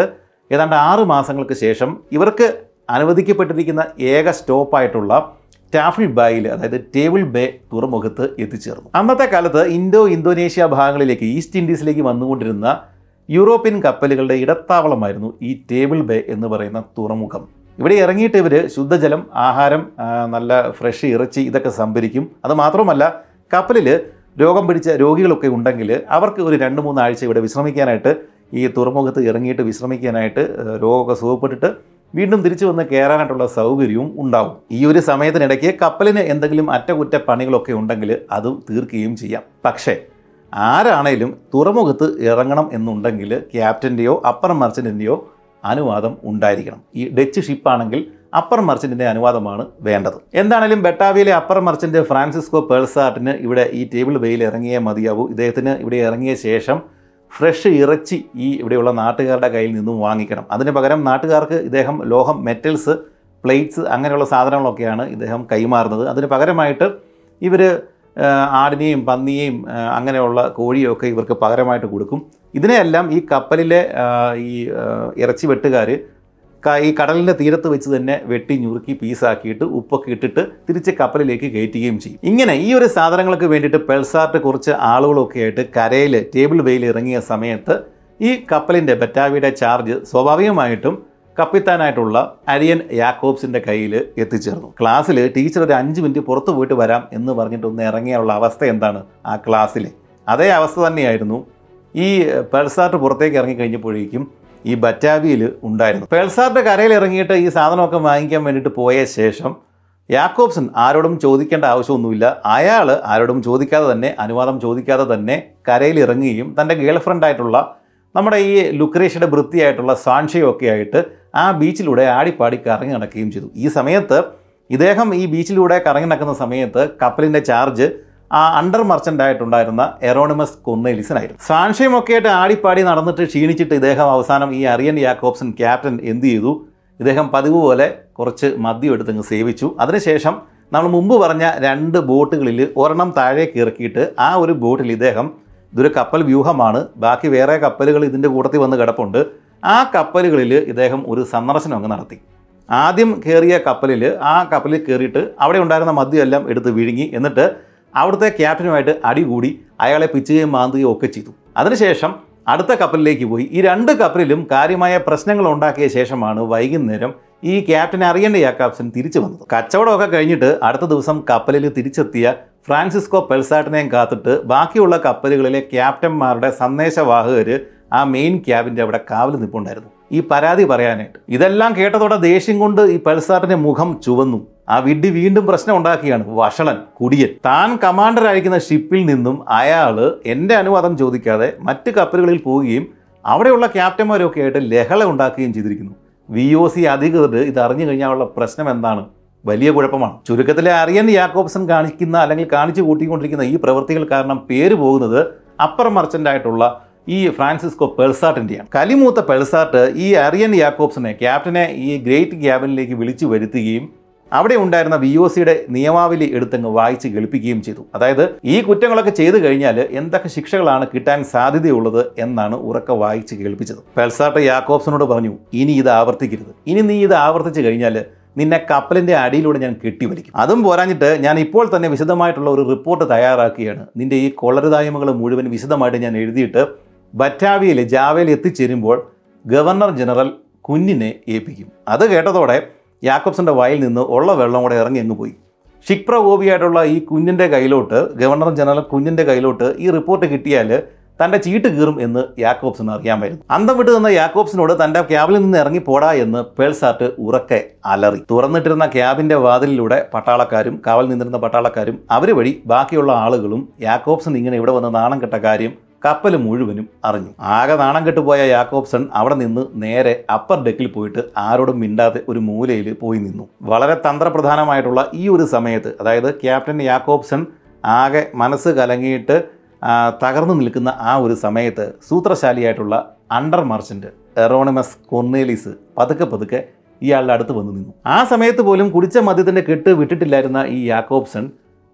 ഏതാണ്ട് ആറ് മാസങ്ങൾക്ക് ശേഷം ഇവർക്ക് അനുവദിക്കപ്പെട്ടിരിക്കുന്ന ഏക സ്റ്റോപ്പായിട്ടുള്ള ടാഫിൾ ബായിൽ, അതായത് ടേബിൾ ബേ തുറമുഖത്ത് എത്തിച്ചേർന്നു. അന്നത്തെ കാലത്ത് ഇൻഡോ ഇന്തോനേഷ്യ ഭാഗങ്ങളിലേക്ക്, ഈസ്റ്റ് ഇൻഡീസിലേക്ക് വന്നുകൊണ്ടിരുന്ന യൂറോപ്യൻ കപ്പലുകളുടെ ഇടത്താവളമായിരുന്നു ഈ ടേബിൾ ബേ എന്ന് പറയുന്ന തുറമുഖം. ഇവിടെ ഇറങ്ങിയിട്ട് ഇവർ ശുദ്ധജലം, ആഹാരം, നല്ല ഫ്രഷ് ഇറച്ചി ഇതൊക്കെ സംഭരിക്കും. അതുമാത്രമല്ല, കപ്പലിൽ രോഗം പിടിച്ച രോഗികളൊക്കെ ഉണ്ടെങ്കിൽ അവർക്ക് ഒരു രണ്ട് മൂന്നാഴ്ച ഇവിടെ വിശ്രമിക്കാനായിട്ട്, ഈ തുറമുഖത്ത് ഇറങ്ങിയിട്ട് വിശ്രമിക്കാനായിട്ട്, രോഗമൊക്കെ സുഖപ്പെട്ടിട്ട് വീണ്ടും തിരിച്ചു വന്ന് കയറാനായിട്ടുള്ള സൗകര്യവും ഉണ്ടാവും. ഈ ഒരു സമയത്തിനിടയ്ക്ക് കപ്പലിന് എന്തെങ്കിലും അറ്റകുറ്റപ്പണികളൊക്കെ ഉണ്ടെങ്കിൽ അത് തീർക്കുകയും ചെയ്യാം. പക്ഷേ ആരാണേലും തുറമുഖത്ത് ഇറങ്ങണം എന്നുണ്ടെങ്കിൽ ക്യാപ്റ്റൻ്റെയോ അപ്പർ മർച്ചൻറ്റിൻ്റെയോ അനുവാദം ഉണ്ടായിരിക്കണം. ഈ ഡച്ച് ഷിപ്പാണെങ്കിൽ അപ്പർ മർച്ചൻറ്റിൻ്റെ അനുവാദമാണ് വേണ്ടത്. എന്താണേലും ബറ്റാവിയയിലെ അപ്പർ മർച്ചൻറ്റ് ഫ്രാൻസിസ്കോ പേൾസാർട്ടിന് ഇവിടെ ഈ ടേബിൾ ബേയിൽ ഇറങ്ങിയേ മതിയാവൂ. ഇദ്ദേഹത്തിന് ഇവിടെ ഇറങ്ങിയ ശേഷം ഫ്രഷ് ഇറച്ചി ഈ ഇവിടെയുള്ള നാട്ടുകാരുടെ കയ്യിൽ നിന്നും വാങ്ങിക്കണം. അതിന് പകരം നാട്ടുകാർക്ക് ഇദ്ദേഹം ലോഹം, മെറ്റൽസ്, പ്ലേറ്റ്സ് അങ്ങനെയുള്ള സാധനങ്ങളൊക്കെയാണ് ഇദ്ദേഹം കൈമാറുന്നത്. അതിന് പകരമായിട്ട് ഇവർ ആടിനെയും പന്നിയെയും അങ്ങനെയുള്ള കോഴിയൊക്കെ ഇവർക്ക് പകരമായിട്ട് കൊടുക്കും. ഇതിനെയെല്ലാം ഈ കപ്പലിലെ ഈ ഇറച്ചി വെട്ടുകാർ ഈ കടലിൻ്റെ തീരത്ത് വെച്ച് തന്നെ വെട്ടി ഞുറുക്കി പീസാക്കിയിട്ട് ഉപ്പൊക്കെ ഇട്ടിട്ട് തിരിച്ച് കപ്പലിലേക്ക് കയറ്റുകയും ചെയ്യും. ഇങ്ങനെ ഈ ഒരു സാധനങ്ങൾക്ക് വേണ്ടിയിട്ട് പേൾസാർട്ട് കുറച്ച് ആളുകളൊക്കെ ആയിട്ട് കരയിൽ ടേബിൾ ബേയിൽ ഇറങ്ങിയ സമയത്ത് ഈ കപ്പലിൻ്റെ ബറ്റാവിയുടെ ചാർജ് സ്വാഭാവികമായിട്ടും കപ്പിത്താനായിട്ടുള്ള അരിയൻ യാക്കോബ്സിൻ്റെ കയ്യിൽ എത്തിച്ചേർന്നു. ക്ലാസ്സിൽ ടീച്ചർ ഒരു അഞ്ച് മിനിറ്റ് പുറത്ത് പോയിട്ട് വരാം എന്ന് പറഞ്ഞിട്ട് ഒന്ന് ഇറങ്ങിയുള്ള അവസ്ഥ എന്താണ് ആ ക്ലാസ്സിലെ? അതേ അവസ്ഥ തന്നെയായിരുന്നു ഈ പേൾസാർട്ട് പുറത്തേക്ക് ഇറങ്ങിക്കഴിഞ്ഞപ്പോഴേക്കും ഈ ബറ്റാവിയിൽ ഉണ്ടായിരുന്നു. പേൾസാർട്ട് കരയിൽ ഇറങ്ങിയിട്ട് ഈ സാധനമൊക്കെ വാങ്ങിക്കാൻ വേണ്ടിയിട്ട് പോയ ശേഷം യാക്കോബ്സൺ ആരോടും ചോദിക്കേണ്ട ആവശ്യമൊന്നുമില്ല. അയാൾ ആരോടും ചോദിക്കാതെ തന്നെ, അനുവാദം ചോദിക്കാതെ തന്നെ കരയിൽ ഇറങ്ങുകയും തൻ്റെ ഗേൾ ഫ്രണ്ടായിട്ടുള്ള നമ്മുടെ ഈ ലുക്രേഷ്യയുടെ വൃത്തിയായിട്ടുള്ള സാൻഷയൊക്കെ ആയിട്ട് ആ ബീച്ചിലൂടെ ആടിപ്പാടി കറങ്ങി നടക്കുകയും ചെയ്തു. ഈ സമയത്ത് ഇദ്ദേഹം ഈ ബീച്ചിലൂടെ കറങ്ങി നടക്കുന്ന സമയത്ത് കപ്പലിൻ്റെ ചാർജ് ആ അണ്ടർ മർച്ചൻ്റ് ആയിട്ടുണ്ടായിരുന്ന എറോണിമസ് കൊർണേലിയസിനായിരുന്നു. സാൻഷയുമൊക്കെ ആയിട്ട് ആടിപ്പാടി നടന്നിട്ട് ക്ഷീണിച്ചിട്ട് ഇദ്ദേഹം അവസാനം ഈ അരിയൻ യാക്കോബ്സൺ ക്യാപ്റ്റൻ എന്ത് ചെയ്തു? ഇദ്ദേഹം പതിവ് പോലെ കുറച്ച് മദ്യം എടുത്തങ്ങ് സേവിച്ചു. അതിനുശേഷം നമ്മൾ മുമ്പ് പറഞ്ഞ രണ്ട് ബോട്ടുകളിൽ ഒരെണ്ണം താഴേക്ക് ഇറക്കിയിട്ട് ആ ഒരു ബോട്ടിൽ ഇദ്ദേഹം, ഇതൊരു കപ്പൽ വ്യൂഹമാണ്, ബാക്കി വേറെ കപ്പലുകൾ ഇതിൻ്റെ കൂട്ടത്തിൽ വന്ന് കിടപ്പുണ്ട്, ആ കപ്പലുകളിൽ ഇദ്ദേഹം ഒരു സന്ദർശനം അങ്ങ് നടത്തി. ആദ്യം കയറിയ കപ്പലിൽ ആ കപ്പലിൽ കയറിയിട്ട് അവിടെ ഉണ്ടായിരുന്ന മദ്യം എല്ലാം എടുത്ത് വിഴുങ്ങി. എന്നിട്ട് അവിടുത്തെ ക്യാപ്റ്റനുമായിട്ട് അടികൂടി അയാളെ പിച്ചുകയും മാന്തുകയും ഒക്കെ ചെയ്തു. അതിനുശേഷം അടുത്ത കപ്പലിലേക്ക് പോയി. ഈ രണ്ട് കപ്പലിലും കാര്യമായ പ്രശ്നങ്ങൾ ഉണ്ടാക്കിയ ശേഷമാണ് വൈകുന്നേരം ഈ ക്യാപ്റ്റൻ അരിയൻ യാക്കോബ്സൺ തിരിച്ചു വന്നത്. കച്ചവടമൊക്കെ കഴിഞ്ഞിട്ട് അടുത്ത ദിവസം കപ്പലിൽ തിരിച്ചെത്തിയ ഫ്രാൻസിസ്കോ പേൾസാർട്ടിനെയും കാത്തിട്ട് ബാക്കിയുള്ള കപ്പലുകളിലെ ക്യാപ്റ്റന്മാരുടെ സന്ദേശവാഹകർ ആ മെയിൻ ക്യാബിൻ്റെ അവിടെ കാവൽ നിൽപ്പുണ്ടായിരുന്നു ഈ പരാതി പറയാനായിട്ട്. ഇതെല്ലാം കേട്ടതോടെ ദേഷ്യം കൊണ്ട് ഈ പേൾസാർട്ടിൻ്റെ മുഖം ചുവന്നു. ആ വിഡ്ഢി വീണ്ടും പ്രശ്നം ഉണ്ടാക്കിയാണ്. വഷളൻ, കുടിയൻ. താൻ കമാൻഡറായിരിക്കുന്ന ഷിപ്പിൽ നിന്നും അയാൾ എൻ്റെ അനുവാദം ചോദിക്കാതെ മറ്റ് കപ്പലുകളിൽ പോവുകയും അവിടെയുള്ള ക്യാപ്റ്റന്മാരൊക്കെ ആയിട്ട് ലഹള ഉണ്ടാക്കുകയും ചെയ്തിരിക്കുന്നു. വി ഒ സി അധികൃതർ ഇത് അറിഞ്ഞു കഴിഞ്ഞാലുള്ള പ്രശ്നം എന്താണ്? വലിയ കുഴപ്പമാണ്. ചുരുക്കത്തിലെ അരിയൻ യാക്കോബ്സൺ കാണിക്കുന്ന അല്ലെങ്കിൽ കാണിച്ചു കൂട്ടിക്കൊണ്ടിരിക്കുന്ന ഈ പ്രവൃത്തികൾ കാരണം പേര് പോകുന്നത് അപ്പർ മർച്ചൻ്റ് ആയിട്ടുള്ള ഈ ഫ്രാൻസിസ്കോ പേൾസാർട്ടിൻ്റെയാണ്. കലിമൂത്ത പേൾസാർട്ട് ഈ അരിയൻ യാക്കോബ്സനെ, ക്യാപ്റ്റനെ, ഈ ഗ്രേറ്റ് ക്യാബിനിലേക്ക് വിളിച്ചു വരുത്തുകയും അവിടെ ഉണ്ടായിരുന്ന വി ഒ സിയുടെ നിയമാവലി എടുത്തങ്ങ് വായിച്ച് കേൾപ്പിക്കുകയും ചെയ്തു. അതായത് ഈ കുറ്റങ്ങളൊക്കെ ചെയ്തു കഴിഞ്ഞാൽ എന്തൊക്കെ ശിക്ഷകളാണ് കിട്ടാൻ സാധ്യതയുള്ളത് എന്നാണ് ഉറക്കെ വായിച്ച് കേൾപ്പിച്ചത്. പേൾസാർട്ട് യാക്കോബ്സനോട് പറഞ്ഞു, ഇനി ഇത് ആവർത്തിക്കരുത്. ഇനി നീ ഇത് ആവർത്തിച്ച് കഴിഞ്ഞാൽ നിന്നെ കപ്പലിൻ്റെ അടിയിലൂടെ ഞാൻ കെട്ടിവലിക്കും. അതും പോരാഞ്ഞിട്ട് ഞാൻ ഇപ്പോൾ തന്നെ വിശദമായിട്ടുള്ള ഒരു റിപ്പോർട്ട് തയ്യാറാക്കുകയാണ്. നിൻ്റെ ഈ കൊള്ളരുതായ്മകൾ മുഴുവൻ വിശദമായിട്ട് ഞാൻ എഴുതിയിട്ട് ബറ്റാവിയയിൽ ജാവയിൽ എത്തിച്ചേരുമ്പോൾ ഗവർണർ ജനറൽ കുഞ്ഞിനെ ഏൽപ്പിക്കും. അത് കേട്ടതോടെ യാക്കോബ്സന്റെ വായിൽ നിന്ന് ഉള്ള വെള്ളം കൂടെ ഇറങ്ങി അങ്ങ് പോയി. ഷിപ്രകോപിയായിട്ടുള്ള ഈ കുഞ്ഞിൻ്റെ കയ്യിലോട്ട്, ഗവർണർ ജനറൽ കുഞ്ഞിൻ്റെ കയ്യിലോട്ട് ഈ റിപ്പോർട്ട് കിട്ടിയാൽ തൻ്റെ ചീട്ട് കീറും എന്ന് യാക്കോബ്സന് അറിയാമായിരുന്നു. അന്തം വിട്ട് നിന്ന യാക്കോബ്സനോട് തൻ്റെ ക്യാബിൽ നിന്ന് ഇറങ്ങി പോടാ എന്ന് പേൾസാർട്ട് ഉറക്കെ അലറി. തുറന്നിട്ടിരുന്ന ക്യാബിൻ്റെ വാതിലിലൂടെ പട്ടാളക്കാരും കാവൽ നിന്നിരുന്ന പട്ടാളക്കാരും അവർ വഴി ബാക്കിയുള്ള ആളുകളും യാക്കോബ്സൺ ഇങ്ങനെ ഇവിടെ വന്ന് നാണം കെട്ട കാര്യം കപ്പൽ മുഴുവനും അറിഞ്ഞു. ആകെ നാണം കെട്ടുപോയ യാക്കോബ്സൺ അവിടെ നിന്ന് നേരെ അപ്പർ ഡെക്കിൽ പോയിട്ട് ആരോടും മിണ്ടാതെ ഒരു മൂലയിൽ പോയി നിന്നു. വളരെ തന്ത്രപ്രധാനമായിട്ടുള്ള ഈ ഒരു സമയത്ത്, അതായത് ക്യാപ്റ്റൻ യാക്കോബ്സൺ ആകെ മനസ്സ് കലങ്ങിയിട്ട് തകർന്നു നിൽക്കുന്ന ആ ഒരു സമയത്ത് സൂത്രശാലിയായിട്ടുള്ള അണ്ടർ മർച്ചൻ്റ് എറോണിമസ് കൊർണേലിയസ് പതുക്കെ പതുക്കെ ഇയാളുടെ അടുത്ത് വന്നു നിന്നു. ആ സമയത്ത് പോലും കുടിച്ച മദ്യത്തിൻ്റെ കെട്ട് വിട്ടിട്ടില്ലായിരുന്ന ഈ യാക്കോബ്സൺ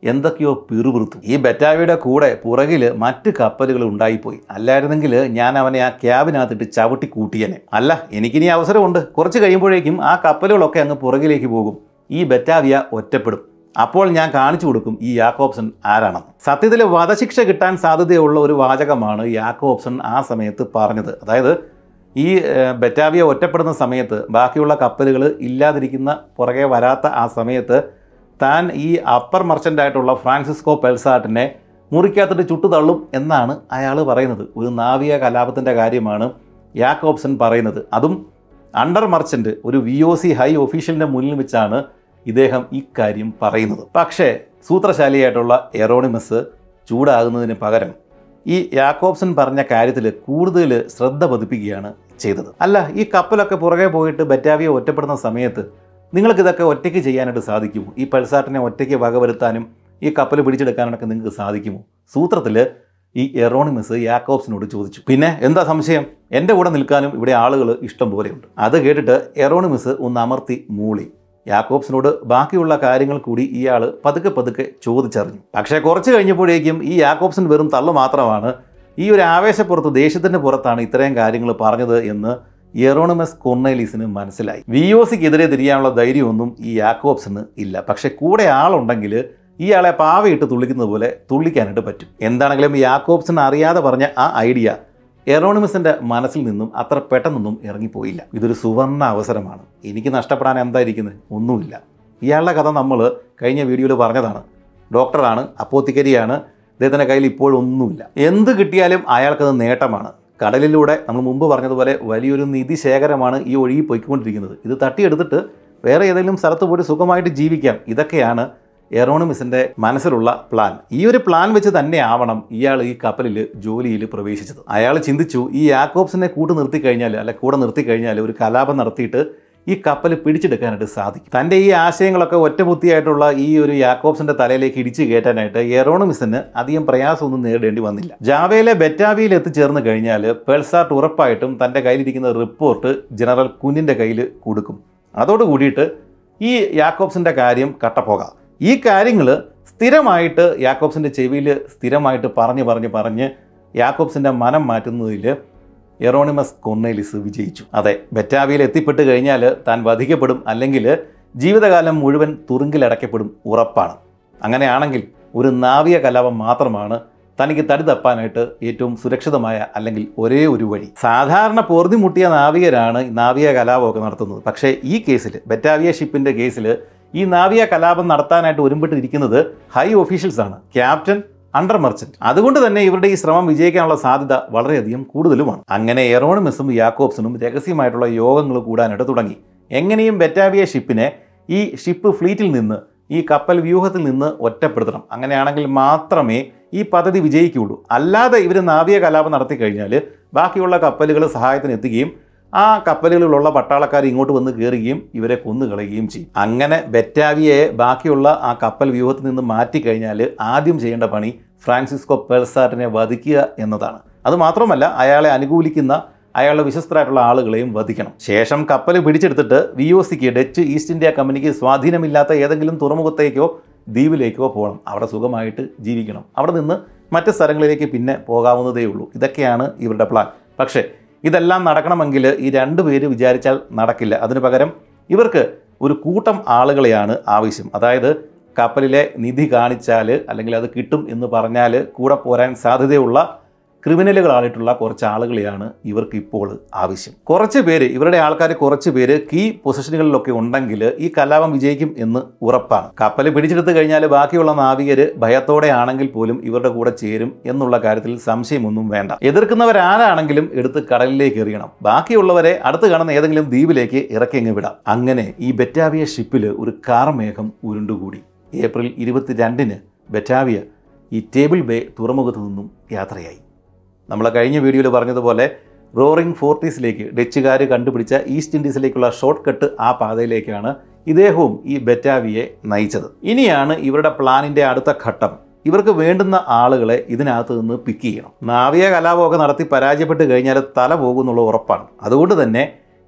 എന്തൊക്കെയോ പിറുപിറുത്തു. ഈ ബറ്റാവിയുടെ കൂടെ പുറകിൽ മറ്റ് കപ്പലുകൾ ഉണ്ടായിപ്പോയി. അല്ലായിരുന്നെങ്കിൽ ഞാൻ അവനെ ആ ക്യാബിനകത്തിട്ട് ചവിട്ടി കൂട്ടിയനെ. അല്ല, എനിക്കിനി അവസരമുണ്ട്. കുറച്ച് കഴിയുമ്പോഴേക്കും ആ കപ്പലുകളൊക്കെ അങ്ങ് പുറകിലേക്ക് പോകും. ഈ ബറ്റാവിയ ഒറ്റപ്പെടും. അപ്പോൾ ഞാൻ കാണിച്ചു കൊടുക്കും ഈ യാക്കോബ്സൺ ആരാണെന്ന്. സത്യത്തിൽ വധശിക്ഷ കിട്ടാൻ സാധ്യതയുള്ള ഒരു വാചകമാണ് യാക്കോബ്സൺ ആ സമയത്ത് പറഞ്ഞത്. അതായത് ഈ ബറ്റാവിയ ഒറ്റപ്പെടുന്ന സമയത്ത് ബാക്കിയുള്ള കപ്പലുകൾ ഇല്ലാതിരിക്കുന്ന പുറകെ വരാത്ത ആ സമയത്ത് താൻ ഈ അപ്പർ മർച്ചൻ്റായിട്ടുള്ള ഫ്രാൻസിസ്കോ പെൽസാട്ടിനെ മുറിക്കാത്തിട്ട് ചുട്ടുതള്ളും എന്നാണ് അയാൾ പറയുന്നത്. ഒരു നാവിക കലാപത്തിൻ്റെ കാര്യമാണ് യാക്കോബ്സൺ പറയുന്നത്. അതും അണ്ടർ മർച്ചൻ്റ് ഒരു വി ഒ സി ഹൈ ഒഫീഷ്യലിൻ്റെ മുന്നിൽ വെച്ചാണ് ഇദ്ദേഹം ഇക്കാര്യം പറയുന്നത്. പക്ഷേ സൂത്രശാലിയായിട്ടുള്ള എറോണിമസ് ചൂടാകുന്നതിന് പകരം ഈ യാക്കോബ്സൺ പറഞ്ഞ കാര്യത്തിൽ കൂടുതൽ ശ്രദ്ധ പതിപ്പിക്കുകയാണ് ചെയ്തത്. അല്ല, ഈ കപ്പലൊക്കെ പുറകെ പോയിട്ട് ബറ്റാവിയ ഒറ്റപ്പെടുന്ന സമയത്ത് നിങ്ങൾക്കിതൊക്കെ ഒറ്റയ്ക്ക് ചെയ്യാനായിട്ട് സാധിക്കുമോ? ഈ പെൽസാട്ടിനെ ഒറ്റയ്ക്ക് വകവരുത്താനും ഈ കപ്പൽ പിടിച്ചെടുക്കാനൊക്കെ നിങ്ങൾക്ക് സാധിക്കുമോ? സൂത്രത്തിൽ ഈ എറോണിമസ് യാക്കോബ്സിനോട് ചോദിച്ചു. പിന്നെ എന്താ സംശയം? എൻ്റെ കൂടെ നിൽക്കാനും ഇവിടെ ആളുകൾ ഇഷ്ടം പോലെയുണ്ട്. അത് കേട്ടിട്ട് എറോണിമസ് ഒന്ന് അമർത്തി മൂളി. യാക്കോബ്സിനോട് ബാക്കിയുള്ള കാര്യങ്ങൾ കൂടി ഇയാൾ പതുക്കെ പതുക്കെ ചോദിച്ചറിഞ്ഞു. പക്ഷേ കുറച്ച് കഴിഞ്ഞപ്പോഴേക്കും ഈ യാക്കോബ്സൺ വെറും തള്ളു മാത്രമാണ്. ഈ ഒരു ആവേശപ്പുറത്ത്, ദേഷ്യത്തിൻ്റെ പുറത്താണ് ഇത്രയും കാര്യങ്ങൾ പറഞ്ഞത് എന്ന് എറോണിമസ് കൊർണേലീസിന് മനസ്സിലായി. വി ഒ സിക്കെതിരെ തിരിയാനുള്ള ധൈര്യമൊന്നും ഈ യാക്കോബ്സിന് ഇല്ല. പക്ഷെ കൂടെ ആളുണ്ടെങ്കിൽ ഇയാളെ പാവയിട്ട് തുള്ളിക്കുന്നത് പോലെ തുള്ളിക്കാനായിട്ട് പറ്റും. എന്താണെങ്കിലും യാക്കോബ്സൺ അറിയാതെ പറഞ്ഞ ആ ഐഡിയ എറോണിമസിൻ്റെ മനസ്സിൽ നിന്നും അത്ര പെട്ടെന്നൊന്നും ഇറങ്ങിപ്പോയില്ല. ഇതൊരു സുവർണ അവസരമാണ്. എനിക്ക് നഷ്ടപ്പെടാൻ എന്തായിരിക്കുന്നത്? ഒന്നുമില്ല. ഇയാളുടെ കഥ നമ്മൾ കഴിഞ്ഞ വീഡിയോയിൽ പറഞ്ഞതാണ്. ഡോക്ടറാണ്, അപ്പോത്തിക്കരിയാണ്, അദ്ദേഹത്തിൻ്റെ കയ്യിൽ ഇപ്പോഴൊന്നുമില്ല. എന്ത് കിട്ടിയാലും അയാൾക്കത് നേട്ടമാണ്. കടലിലൂടെ നമ്മൾ മുമ്പ് പറഞ്ഞതുപോലെ വലിയൊരു നിധി ശേഖരമാണ് ഈ ഒഴുകി പൊയ്ക്കൊണ്ടിരിക്കുന്നത്. ഇത് തട്ടിയെടുത്തിട്ട് വേറെ ഏതെങ്കിലും സ്ഥലത്ത് പോയിട്ട് സുഖമായിട്ട് ജീവിക്കാം. ഇതൊക്കെയാണ് എറോണിമസിൻ്റെ മനസ്സിലുള്ള പ്ലാൻ. ഈ ഒരു പ്ലാൻ വെച്ച് തന്നെ ആവണം ഇയാൾ ഈ കപ്പലിൽ ജോലിയിൽ പ്രവേശിച്ചത്. അയാൾ ചിന്തിച്ചു, ഈ യാക്കോബ്സിനെ കൂട്ട് നിർത്തി കഴിഞ്ഞാൽ അല്ല കൂടെ നിർത്തി കഴിഞ്ഞാൽ ഒരു കലാപം നടത്തിയിട്ട് ഈ കപ്പൽ പിടിച്ചെടുക്കാനായിട്ട് സാധിക്കും. തൻ്റെ ഈ ആശയങ്ങളൊക്കെ ഒറ്റബുദ്ധിയായിട്ടുള്ള ഈ ഒരു യാക്കോബ്സിൻ്റെ തലയിലേക്ക് ഇടിച്ചു കയറ്റാനായിട്ട് എറോണിമസിന് അധികം പ്രയാസമൊന്നും നേരിടേണ്ടി വന്നില്ല. ജാവയിലെ ബറ്റാവിയിൽ എത്തിച്ചേർന്ന് കഴിഞ്ഞാൽ പെൽസാട്ട് ഉറപ്പായിട്ടും തൻ്റെ കയ്യിലിരിക്കുന്ന റിപ്പോർട്ട് ജനറൽ കുനിൻ്റെ കയ്യിൽ കൊടുക്കും. അതോടുകൂടിയിട്ട് ഈ യാക്കോബ്സിൻ്റെ കാര്യം കട്ടപ്പോകാം. ഈ കാര്യങ്ങൾ സ്ഥിരമായിട്ട് യാക്കോബ്സിൻ്റെ ചെവിയിൽ സ്ഥിരമായിട്ട് പറഞ്ഞ് പറഞ്ഞ് പറഞ്ഞ് യാക്കോബ്സിൻ്റെ മനം മാറ്റുന്നതിൽ എറോണിമസ് കൊർണേലിസ് വിജയിച്ചു. അതെ, ബറ്റാവിയിൽ എത്തിപ്പെട്ട് കഴിഞ്ഞാൽ താൻ വധിക്കപ്പെടും, അല്ലെങ്കിൽ ജീവിതകാലം മുഴുവൻ തുറുങ്കിലടയ്ക്കപ്പെടും ഉറപ്പാണ്. അങ്ങനെയാണെങ്കിൽ ഒരു നാവിക കലാപം മാത്രമാണ് തനിക്ക് തടി തപ്പാനായിട്ട് ഏറ്റവും സുരക്ഷിതമായ അല്ലെങ്കിൽ ഒരേ ഒരു വഴി. സാധാരണ പൊറുതിമുട്ടിയ നാവികരാണ് നാവിക കലാപമൊക്കെ നടത്തുന്നത്. പക്ഷേ ഈ കേസിൽ, ബറ്റാവിയ ഷിപ്പിൻ്റെ കേസിൽ, ഈ നാവിക കലാപം നടത്താനായിട്ട് ഒരുമ്പെട്ടിരിക്കുന്നത് ഹൈ ഒഫീഷ്യൽസാണ്, ക്യാപ്റ്റൻ, അണ്ടർ മർച്ചന്റ്. അതുകൊണ്ട് തന്നെ ഇവരുടെ ഈ ശ്രമം വിജയിക്കാനുള്ള സാധ്യത വളരെയധികം കൂടുതലുമാണ്. അങ്ങനെ എറോണിമസും യാക്കോബ്സണും രഹസ്യമായിട്ടുള്ള യോഗങ്ങൾ കൂടാനായിട്ട് തുടങ്ങി. എങ്ങനെയും ബറ്റാവിയ ഷിപ്പിനെ ഈ ഷിപ്പ് ഫ്ലീറ്റിൽ നിന്ന്, ഈ കപ്പൽ വ്യൂഹത്തിൽ നിന്ന് ഒറ്റപ്പെടുത്തണം. അങ്ങനെയാണെങ്കിൽ മാത്രമേ ഈ പദ്ധതി വിജയിക്കുകയുള്ളൂ. അല്ലാതെ ഇവർ നാവിക കലാപം നടത്തി കഴിഞ്ഞാൽ ബാക്കിയുള്ള കപ്പലുകൾ സഹായത്തിന് എത്തുകയും ആ കപ്പലുകളിലുള്ള പട്ടാളക്കാർ ഇങ്ങോട്ട് വന്ന് കയറുകയും ഇവരെ കൊന്നുകളയുകയും ചെയ്യും. അങ്ങനെ ബറ്റാവിയയെ ബാക്കിയുള്ള ആ കപ്പൽ വ്യൂഹത്തിൽ നിന്ന് മാറ്റിക്കഴിഞ്ഞാൽ ആദ്യം ചെയ്യേണ്ട പണി ഫ്രാൻസിസ്കോ പെൽസാട്ടിനെ വധിക്കുക എന്നതാണ്. അതുമാത്രമല്ല, അയാളെ അനുകൂലിക്കുന്ന അയാളുടെ വിശ്വസ്തരായിട്ടുള്ള ആളുകളെയും വധിക്കണം. ശേഷം കപ്പൽ പിടിച്ചെടുത്തിട്ട് വി ഒ സിക്ക്, ഡച്ച് ഈസ്റ്റ് ഇന്ത്യ കമ്പനിക്ക് സ്വാധീനമില്ലാത്ത ഏതെങ്കിലും തുറമുഖത്തേക്കോ ദ്വീപിലേക്കോ പോകണം. അവിടെ സുഖമായിട്ട് ജീവിക്കണം. അവിടെ നിന്ന് മറ്റ് സ്ഥലങ്ങളിലേക്ക് പിന്നെ പോകാവുന്നതേ ഉള്ളൂ. ഇതൊക്കെയാണ് ഇവരുടെ പ്ലാൻ. പക്ഷേ ഇതെല്ലാം നടക്കണമെങ്കിൽ ഈ രണ്ടു പേര് വിചാരിച്ചാൽ നടക്കില്ല. അതിനു പകരം ഇവർക്ക് ഒരു കൂട്ടം ആളുകളെയാണ് ആവശ്യം. അതായത് കപ്പലിലെ നിധി കാണിച്ചാൽ അല്ലെങ്കിൽ അത് കിട്ടും എന്ന് പറഞ്ഞാൽ കൂടെ പോരാൻ സാധ്യതയുള്ള ക്രിമിനലുകളായിട്ടുള്ള കുറച്ച് ആളുകളെയാണ് ഇവർക്ക് ഇപ്പോൾ ആവശ്യം. കുറച്ച് പേര്, ഇവരുടെ ആൾക്കാർ കുറച്ച് പേര് കീ പൊസിഷനുകളിലൊക്കെ ഉണ്ടെങ്കിൽ ഈ കലാപം വിജയിക്കും എന്ന് ഉറപ്പാണ്. കപ്പൽ പിടിച്ചെടുത്ത് കഴിഞ്ഞാൽ ബാക്കിയുള്ള നാവികർ ഭയത്തോടെ ആണെങ്കിൽ പോലും ഇവരുടെ കൂടെ ചേരും എന്നുള്ള കാര്യത്തിൽ സംശയമൊന്നും വേണ്ട. എതിർക്കുന്നവരാരാണെങ്കിലും എടുത്ത് കടലിലേക്ക് എറിയണം. ബാക്കിയുള്ളവരെ അടുത്ത് കാണുന്ന ഏതെങ്കിലും ദ്വീപിലേക്ക് ഇറക്കി അങ്ങ് വിടാം. അങ്ങനെ ഈ ബറ്റാവിയ ഷിപ്പിൽ ഒരു കാർമേഘം ഉരുണ്ടുകൂടി. ഏപ്രിൽ ഇരുപത്തിരണ്ടിന് ബറ്റാവിയ ഈ ടേബിൾ ബേ തുറമുഖത്ത് നിന്നും യാത്രയായി. നമ്മൾ കഴിഞ്ഞ വീഡിയോയിൽ പറഞ്ഞതുപോലെ റോറിംഗ് ഫോർട്ടീസിലേക്ക് ഡച്ചുകാർ കണ്ടുപിടിച്ച ഈസ്റ്റ് ഇൻഡീസിലേക്കുള്ള ഷോർട്ട് കട്ട് ആ പാതയിലേക്കാണ് ഇദ്ദേഹവും ഈ ബറ്റാവിയെ നയിച്ചത്. ഇനിയാണ് ഇവരുടെ പ്ലാനിൻ്റെ അടുത്ത ഘട്ടം. ഇവർക്ക് വേണ്ടുന്ന ആളുകളെ ഇതിനകത്ത് നിന്ന് പിക്ക് ചെയ്യണം. നാവിക കലാപമൊക്കെ നടത്തി പരാജയപ്പെട്ട് കഴിഞ്ഞാൽ തല പോകുന്നുള്ള ഉറപ്പാണ്. അതുകൊണ്ട് തന്നെ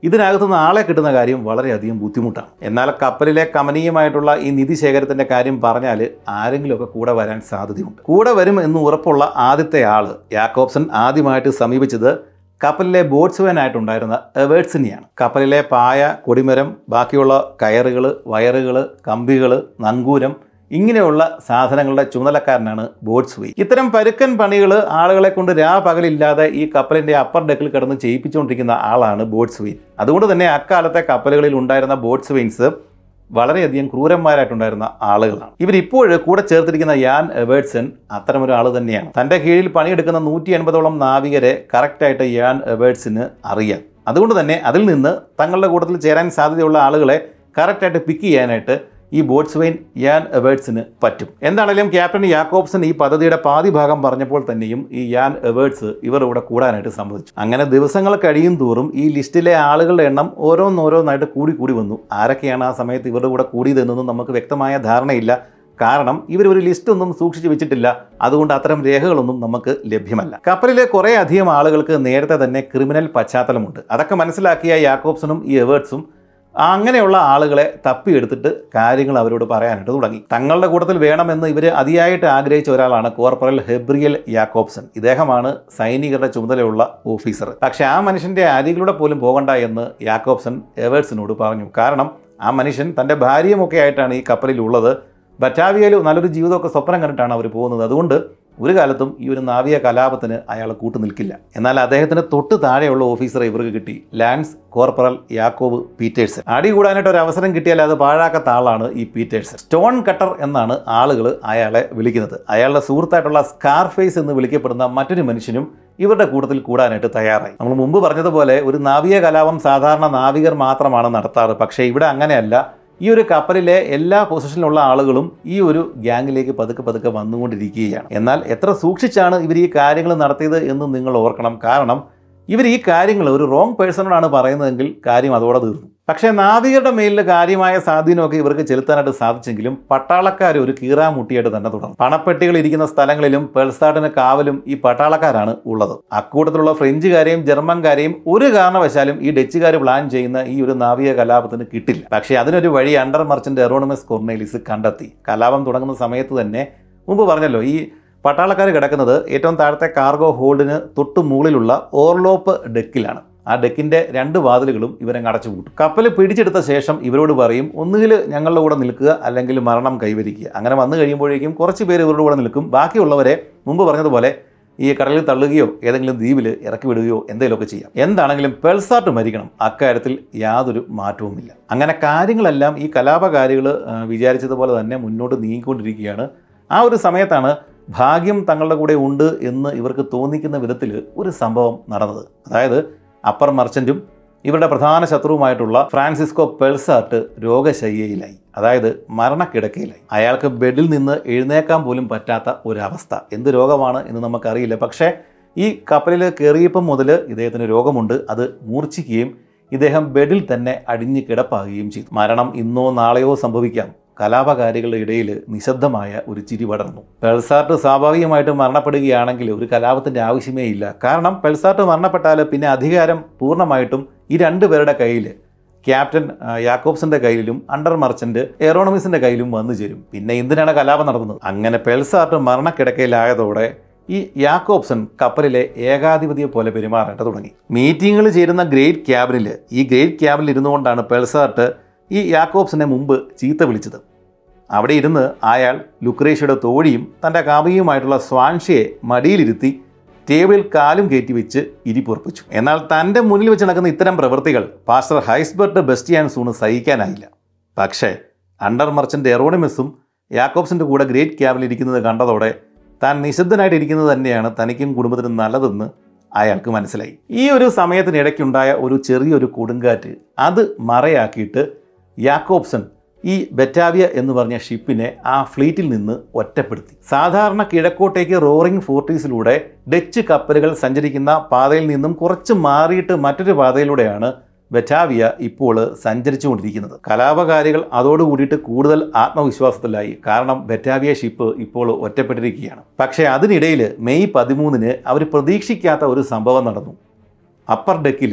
ഇതിനകത്തുനിന്ന് ആളെ കിട്ടുന്ന കാര്യം വളരെയധികം ബുദ്ധിമുട്ടാണ്. എന്നാൽ കപ്പലിലെ കമനീയമായിട്ടുള്ള ഈ നിധി ശേഖരത്തിൻ്റെ കാര്യം പറഞ്ഞാൽ ആരെങ്കിലുമൊക്കെ കൂടെ വരാൻ സാധ്യതയുണ്ട്. കൂടെ വരും എന്ന് ഉറപ്പുള്ള ആദ്യത്തെ ആൾ യാക്കോബ്സൺ ആദ്യമായിട്ട് സമീപിച്ചത് കപ്പലിലെ ബോട്ട്സ്മാനായിട്ടുണ്ടായിരുന്ന എവേർട്സിനെയാണ്. കപ്പലിലെ പായ, കൊടിമരം, ബാക്കിയുള്ള കയറുകൾ, വയറുകൾ, കമ്പികൾ, നങ്കൂരം ഇങ്ങനെയുള്ള സാധനങ്ങളുടെ ചുമതലക്കാരനാണ് ബോട്ട്സ്വെയ്ൻ. ഇത്തരം പരുക്കൻ പണികൾ ആളുകളെ കൊണ്ട് രാപകലില്ലാതെ ഈ കപ്പലിൻ്റെ അപ്പർ ഡെക്കിൽ കിടന്ന് ചെയ്യിപ്പിച്ചുകൊണ്ടിരിക്കുന്ന ആളാണ് ബോട്ട്സ്വെയ്ൻ. അതുകൊണ്ട് തന്നെ അക്കാലത്തെ കപ്പലുകളിൽ ഉണ്ടായിരുന്ന ബോട്ട്സ്വെയിൻസ് വളരെയധികം ക്രൂരന്മാരായിട്ടുണ്ടായിരുന്ന ആളുകളാണ്. ഇവരിപ്പോൾ കൂടെ ചേർത്തിരിക്കുന്ന യാൻ എവേർട്സൺ അത്തരമൊരു ആൾ തന്നെയാണ്. തൻ്റെ കീഴിൽ പണിയെടുക്കുന്ന നൂറ്റി എൺപതോളം നാവികരെ കറക്റ്റായിട്ട് യാൻ എവേർട്സിന് അറിയാം. അതുകൊണ്ട് തന്നെ അതിൽ നിന്ന് തങ്ങളുടെ കൂട്ടത്തിൽ ചേരാൻ സാധ്യതയുള്ള ആളുകളെ കറക്റ്റായിട്ട് പിക്ക് ചെയ്യാനായിട്ട് ഈ ബോട്ട്സ്വെയ്ൻ യാൻ എവേർട്സിന് പറ്റും. എന്താണെങ്കിലും ക്യാപ്റ്റൻ യാക്കോബ്സൺ ഈ പദ്ധതിയുടെ പാതി ഭാഗം പറഞ്ഞപ്പോൾ തന്നെയും ഈ യാൻ എവേർട്സ് ഇവർ ഇവിടെ കൂടാനായിട്ട് സമ്മതിച്ചു. അങ്ങനെ ദിവസങ്ങൾ കഴിയും തോറും ഈ ലിസ്റ്റിലെ ആളുകളുടെ എണ്ണം ഓരോന്നോരോന്നായിട്ട് കൂടി കൂടി വന്നു. ആരൊക്കെയാണ് ആ സമയത്ത് ഇവരുടെ കൂടെ കൂടിയതെന്നൊന്നും നമുക്ക് വ്യക്തമായ ധാരണയില്ല. കാരണം ഇവർ ഒരു ലിസ്റ്റ് ഒന്നും സൂക്ഷിച്ചു വെച്ചിട്ടില്ല. അതുകൊണ്ട് അത്തരം രേഖകളൊന്നും നമുക്ക് ലഭ്യമല്ല. കപ്പലിലെ കുറേ അധികം ആളുകൾക്ക് നേരത്തെ തന്നെ ക്രിമിനൽ പശ്ചാത്തലമുണ്ട്. അതൊക്കെ മനസ്സിലാക്കിയ യാക്കോബ്സണും ഈ എവേർട്സും അങ്ങനെയുള്ള ആളുകളെ തപ്പിയെടുത്തിട്ട് കാര്യങ്ങൾ അവരോട് പറയാനായിട്ട് തുടങ്ങി. തങ്ങളുടെ കൂട്ടത്തിൽ വേണമെന്ന് ഇവർ അതിയായിട്ട് ആഗ്രഹിച്ച ഒരാളാണ് കോർപ്പറൽ ഹെബ്രിയൽ യാക്കോബ്സൺ. ഇദ്ദേഹമാണ് സൈനികരുടെ ചുമതലയുള്ള ഓഫീസർ. പക്ഷേ ആ മനുഷ്യൻ്റെ അരികിലൂടെ പോലും പോകണ്ട എന്ന് യാക്കോബ്സൺ എവേർട്സിനോട് പറഞ്ഞു. കാരണം ആ മനുഷ്യൻ തൻ്റെ ഭാര്യയുമൊക്കെ ആയിട്ടാണ് ഈ കപ്പലിലുള്ളത്. ബറ്റാവിയയിൽ നല്ലൊരു ജീവിതമൊക്കെ സ്വപ്നം കണ്ടിട്ടാണ് അവർ പോകുന്നത്. അതുകൊണ്ട് ഒരു കാലത്തും ഈ ഒരു നാവിക കലാപത്തിന് അയാൾ കൂട്ടു നിൽക്കില്ല. എന്നാൽ അദ്ദേഹത്തിന് തൊട്ട് താഴെയുള്ള ഓഫീസറെ ഇവർക്ക് കിട്ടി, ലാൻസ് കോർപ്പറൽ യാക്കോബ് പീറ്റേഴ്സൺ. അടി കൂടാനായിട്ട് ഒരു അവസരം കിട്ടിയാൽ അത് പാഴാക്കാത്ത ആളാണ് ഈ പീറ്റേഴ്സൺ. സ്റ്റോൺ കട്ടർ എന്നാണ് ആളുകൾ അയാളെ വിളിക്കുന്നത്. അയാളുടെ സുഹൃത്തായിട്ടുള്ള സ്കാർഫേസ് എന്ന് വിളിക്കപ്പെടുന്ന മറ്റൊരു മനുഷ്യനും ഇവരുടെ കൂട്ടത്തിൽ കൂടാനായിട്ട് തയ്യാറായി. നമ്മൾ മുമ്പ് പറഞ്ഞതുപോലെ ഒരു നാവിക കലാപം സാധാരണ നാവികർ മാത്രമാണ് നടത്താറ്. പക്ഷേ ഇവിടെ അങ്ങനെയല്ല. ഈ ഒരു കപ്പലിലെ എല്ലാ പൊസിഷനിലുള്ള ആളുകളും ഈ ഒരു ഗ്യാങ്ങിലേക്ക് പതുക്കെ പതുക്കെ വന്നുകൊണ്ടിരിക്കുകയാണ്. എന്നാൽ എത്ര സൂക്ഷിച്ചാണ് ഇവർ ഈ കാര്യങ്ങൾ നടത്തിയത് എന്ന് നിങ്ങൾ ഓർക്കണം. കാരണം ഇവർ ഈ കാര്യങ്ങൾ ഒരു റോങ് പേഴ്സണോടാണ് പറയുന്നതെങ്കിൽ കാര്യം അതോടെ തീർന്നു. പക്ഷേ നാവികരുടെ മേലിൽ കാര്യമായ സ്വാധീനമൊക്കെ ഇവർക്ക് ചെലുത്താനായിട്ട് സാധിച്ചെങ്കിലും പട്ടാളക്കാർ ഒരു കീറാമുട്ടിയായിട്ട് തന്നെ തുടർന്നു. പണപ്പെട്ടികൾ ഇരിക്കുന്ന സ്ഥലങ്ങളിലും പെൾസാട്ടിന് കാവലും ഈ പട്ടാളക്കാരാണ് ഉള്ളത്. അക്കൂട്ടത്തിലുള്ള ഫ്രഞ്ചുകാരെയും ജർമ്മൻകാരെയും ഒരു കാരണവശാലും ഈ ഡച്ചുകാർ പ്ലാൻ ചെയ്യുന്ന ഈ ഒരു നാവിക കലാപത്തിന് കിട്ടില്ല. പക്ഷേ അതിനൊരു വഴി അണ്ടർ മർച്ചന്റ് എറോണിമസ് കോർണേലിസ് കണ്ടെത്തി. കലാപം തുടങ്ങുന്ന സമയത്ത് തന്നെ മുമ്പ് പറഞ്ഞല്ലോ, ഈ പട്ടാളക്കാർ കിടക്കുന്നത് ഏറ്റവും താഴത്തെ കാർഗോ ഹോൾഡിന് തൊട്ട് മുകളിലുള്ള ഓർലോപ്പ് ഡെക്കിലാണ്. ആ ഡെക്കിൻ്റെ രണ്ട് വാതിലുകളും ഇവരങ്ങ് അടച്ചു പൂട്ടും. കപ്പൽ പിടിച്ചെടുത്ത ശേഷം ഇവരോട് പറയും, ഒന്നുകിൽ ഞങ്ങളുടെ കൂടെ നിൽക്കുക അല്ലെങ്കിൽ മരണം കൈവരിക്കുക. അങ്ങനെ വന്നു കഴിയുമ്പോഴേക്കും കുറച്ച് പേര് ഇവരുടെ കൂടെ നിൽക്കും. ബാക്കിയുള്ളവരെ മുമ്പ് പറഞ്ഞതുപോലെ ഈ കടലിൽ തള്ളുകയോ ഏതെങ്കിലും ദ്വീപിൽ ഇറക്കി വിടുകയോ എന്തെങ്കിലുമൊക്കെ ചെയ്യാം. എന്താണെങ്കിലും പെൾസാട്ട് മരിക്കണം, അക്കാര്യത്തിൽ യാതൊരു മാറ്റവുമില്ല. അങ്ങനെ കാര്യങ്ങളെല്ലാം ഈ കലാപകാരികൾ വിചാരിച്ചതുപോലെ തന്നെ മുന്നോട്ട് നീങ്ങിക്കൊണ്ടിരിക്കുകയാണ്. ആ ഒരു സമയത്താണ് ഭാഗ്യം തങ്ങളുടെ കൂടെ ഉണ്ട് എന്ന് ഇവർക്ക് തോന്നിക്കുന്ന വിധത്തിൽ ഒരു സംഭവം നടന്നത്. അതായത് അപ്പർ മർച്ചൻറ്റും ഇവരുടെ പ്രധാന ശത്രുവുമായിട്ടുള്ള ഫ്രാൻസിസ്കോ പെൾസാട്ട് രോഗശയ്യയിലായി. അതായത് മരണക്കിടക്കയിലായി. അയാൾക്ക് ബെഡിൽ നിന്ന് എഴുന്നേക്കാൻ പോലും പറ്റാത്ത ഒരവസ്ഥ. എന്ത് രോഗമാണ് എന്ന് നമുക്കറിയില്ല. പക്ഷേ ഈ കപ്പലിൽ കയറിയപ്പം മുതൽ ഇദ്ദേഹത്തിന് രോഗമുണ്ട്. അത് മൂർച്ഛിക്കുകയും ഇദ്ദേഹം ബെഡിൽ തന്നെ അടിഞ്ഞു കിടപ്പാകുകയും ചെയ്തു. മരണം ഇന്നോ നാളെയോ സംഭവിക്കാം. കലാപകാരികളുടെ ഇടയിൽ നിശബ്ദമായ ഒരു ചിരി പടർന്നു. പെൾസാട്ട് സ്വാഭാവികമായിട്ടും മരണപ്പെടുകയാണെങ്കിൽ ഒരു കലാപത്തിൻ്റെ ആവശ്യമേ ഇല്ല. കാരണം പെൾസാട്ട് മരണപ്പെട്ടാൽ പിന്നെ അധികാരം പൂർണ്ണമായിട്ടും ഈ രണ്ടു പേരുടെ കയ്യിൽ, ക്യാപ്റ്റൻ യാക്കോബ്സന്റെ കയ്യിലും അണ്ടർ മർച്ചന്റ് എറോണമിസിന്റെ കയ്യിലും വന്നു ചേരും. പിന്നെ എന്തിനാണ് കലാപം നടത്തുന്നത്? അങ്ങനെ പെൾസാട്ട് മരണക്കിടക്കയിലായതോടെ ഈ യാക്കോബ്സൺ കപ്പലിലെ ഏകാധിപതിയെ പോലെ പെരുമാറേണ്ടത് തുടങ്ങി. മീറ്റിങ്ങുകൾ ചേരുന്ന ഗ്രേറ്റ് ക്യാബിനിൽ ഈ ഗ്രേറ്റ് ക്യാബിനിൽ ഇരുന്നുകൊണ്ടാണ് പെൾസാട്ട് ഈ യാക്കോബ്സനെ മുമ്പ് ചീത്ത വിളിച്ചത്. അവിടെ ഇരുന്ന് അയാൾ ലുക്രേഷ്യയുടെ തോഴിയും തൻ്റെ കാമുകിയുമായിട്ടുള്ള സ്വാൻഷയെ മടിയിലിരുത്തി ടേബിളിൽ കാലും കയറ്റി വെച്ച് ഇരിപ്പുറപ്പിച്ചു. എന്നാൽ തൻ്റെ മുന്നിൽ വെച്ച് നടക്കുന്ന ഇത്തരം പ്രവൃത്തികൾ പാസ്റ്റർ ഹൈസ്ബർട്ട് ബെസ്റ്റിയാൻസൂണ് സഹിക്കാനായില്ല. പക്ഷേ അണ്ടർ മർച്ചൻ്റ് എറോണിമസും യാക്കോബ്സിൻ്റെ കൂടെ ഗ്രേറ്റ് ക്യാബിൽ ഇരിക്കുന്നത് കണ്ടതോടെ താൻ നിശബ്ദനായിട്ട് ഇരിക്കുന്നത് തന്നെയാണ് തനിക്കും കുടുംബത്തിനും നല്ലതെന്ന് അയാൾക്ക് മനസ്സിലായി. ഈ ഒരു സമയത്തിനിടയ്ക്കുണ്ടായ ഒരു ചെറിയൊരു കൊടുങ്കാറ്റ് അത് മറയാക്കിയിട്ട് യാക്കോബ്സൺ ഈ ബറ്റാവിയ എന്ന് പറഞ്ഞ ഷിപ്പിനെ ആ ഫ്ലീറ്റിൽ നിന്ന് ഒറ്റപ്പെടുത്തി. സാധാരണ കിഴക്കോട്ടേക്ക് റോറിംഗ് ഫോർട്ടീസിലൂടെ ഡച്ച് കപ്പലുകൾ സഞ്ചരിക്കുന്ന പാതയിൽ നിന്നും കുറച്ച് മാറിയിട്ട് മറ്റൊരു പാതയിലൂടെയാണ് ബറ്റാവിയ ഇപ്പോൾ സഞ്ചരിച്ചുകൊണ്ടിരിക്കുന്നത്. കലാപകാരികൾ അതോടുകൂടിയിട്ട് കൂടുതൽ ആത്മവിശ്വാസത്തിലായി. കാരണം ബറ്റാവിയ ഷിപ്പ് ഇപ്പോൾ ഒറ്റപ്പെട്ടിരിക്കുകയാണ്. പക്ഷേ അതിനിടയിൽ മെയ് പതിമൂന്നിന് അവർ പ്രതീക്ഷിക്കാത്ത ഒരു സംഭവം നടന്നു. അപ്പർ ഡെക്കിൽ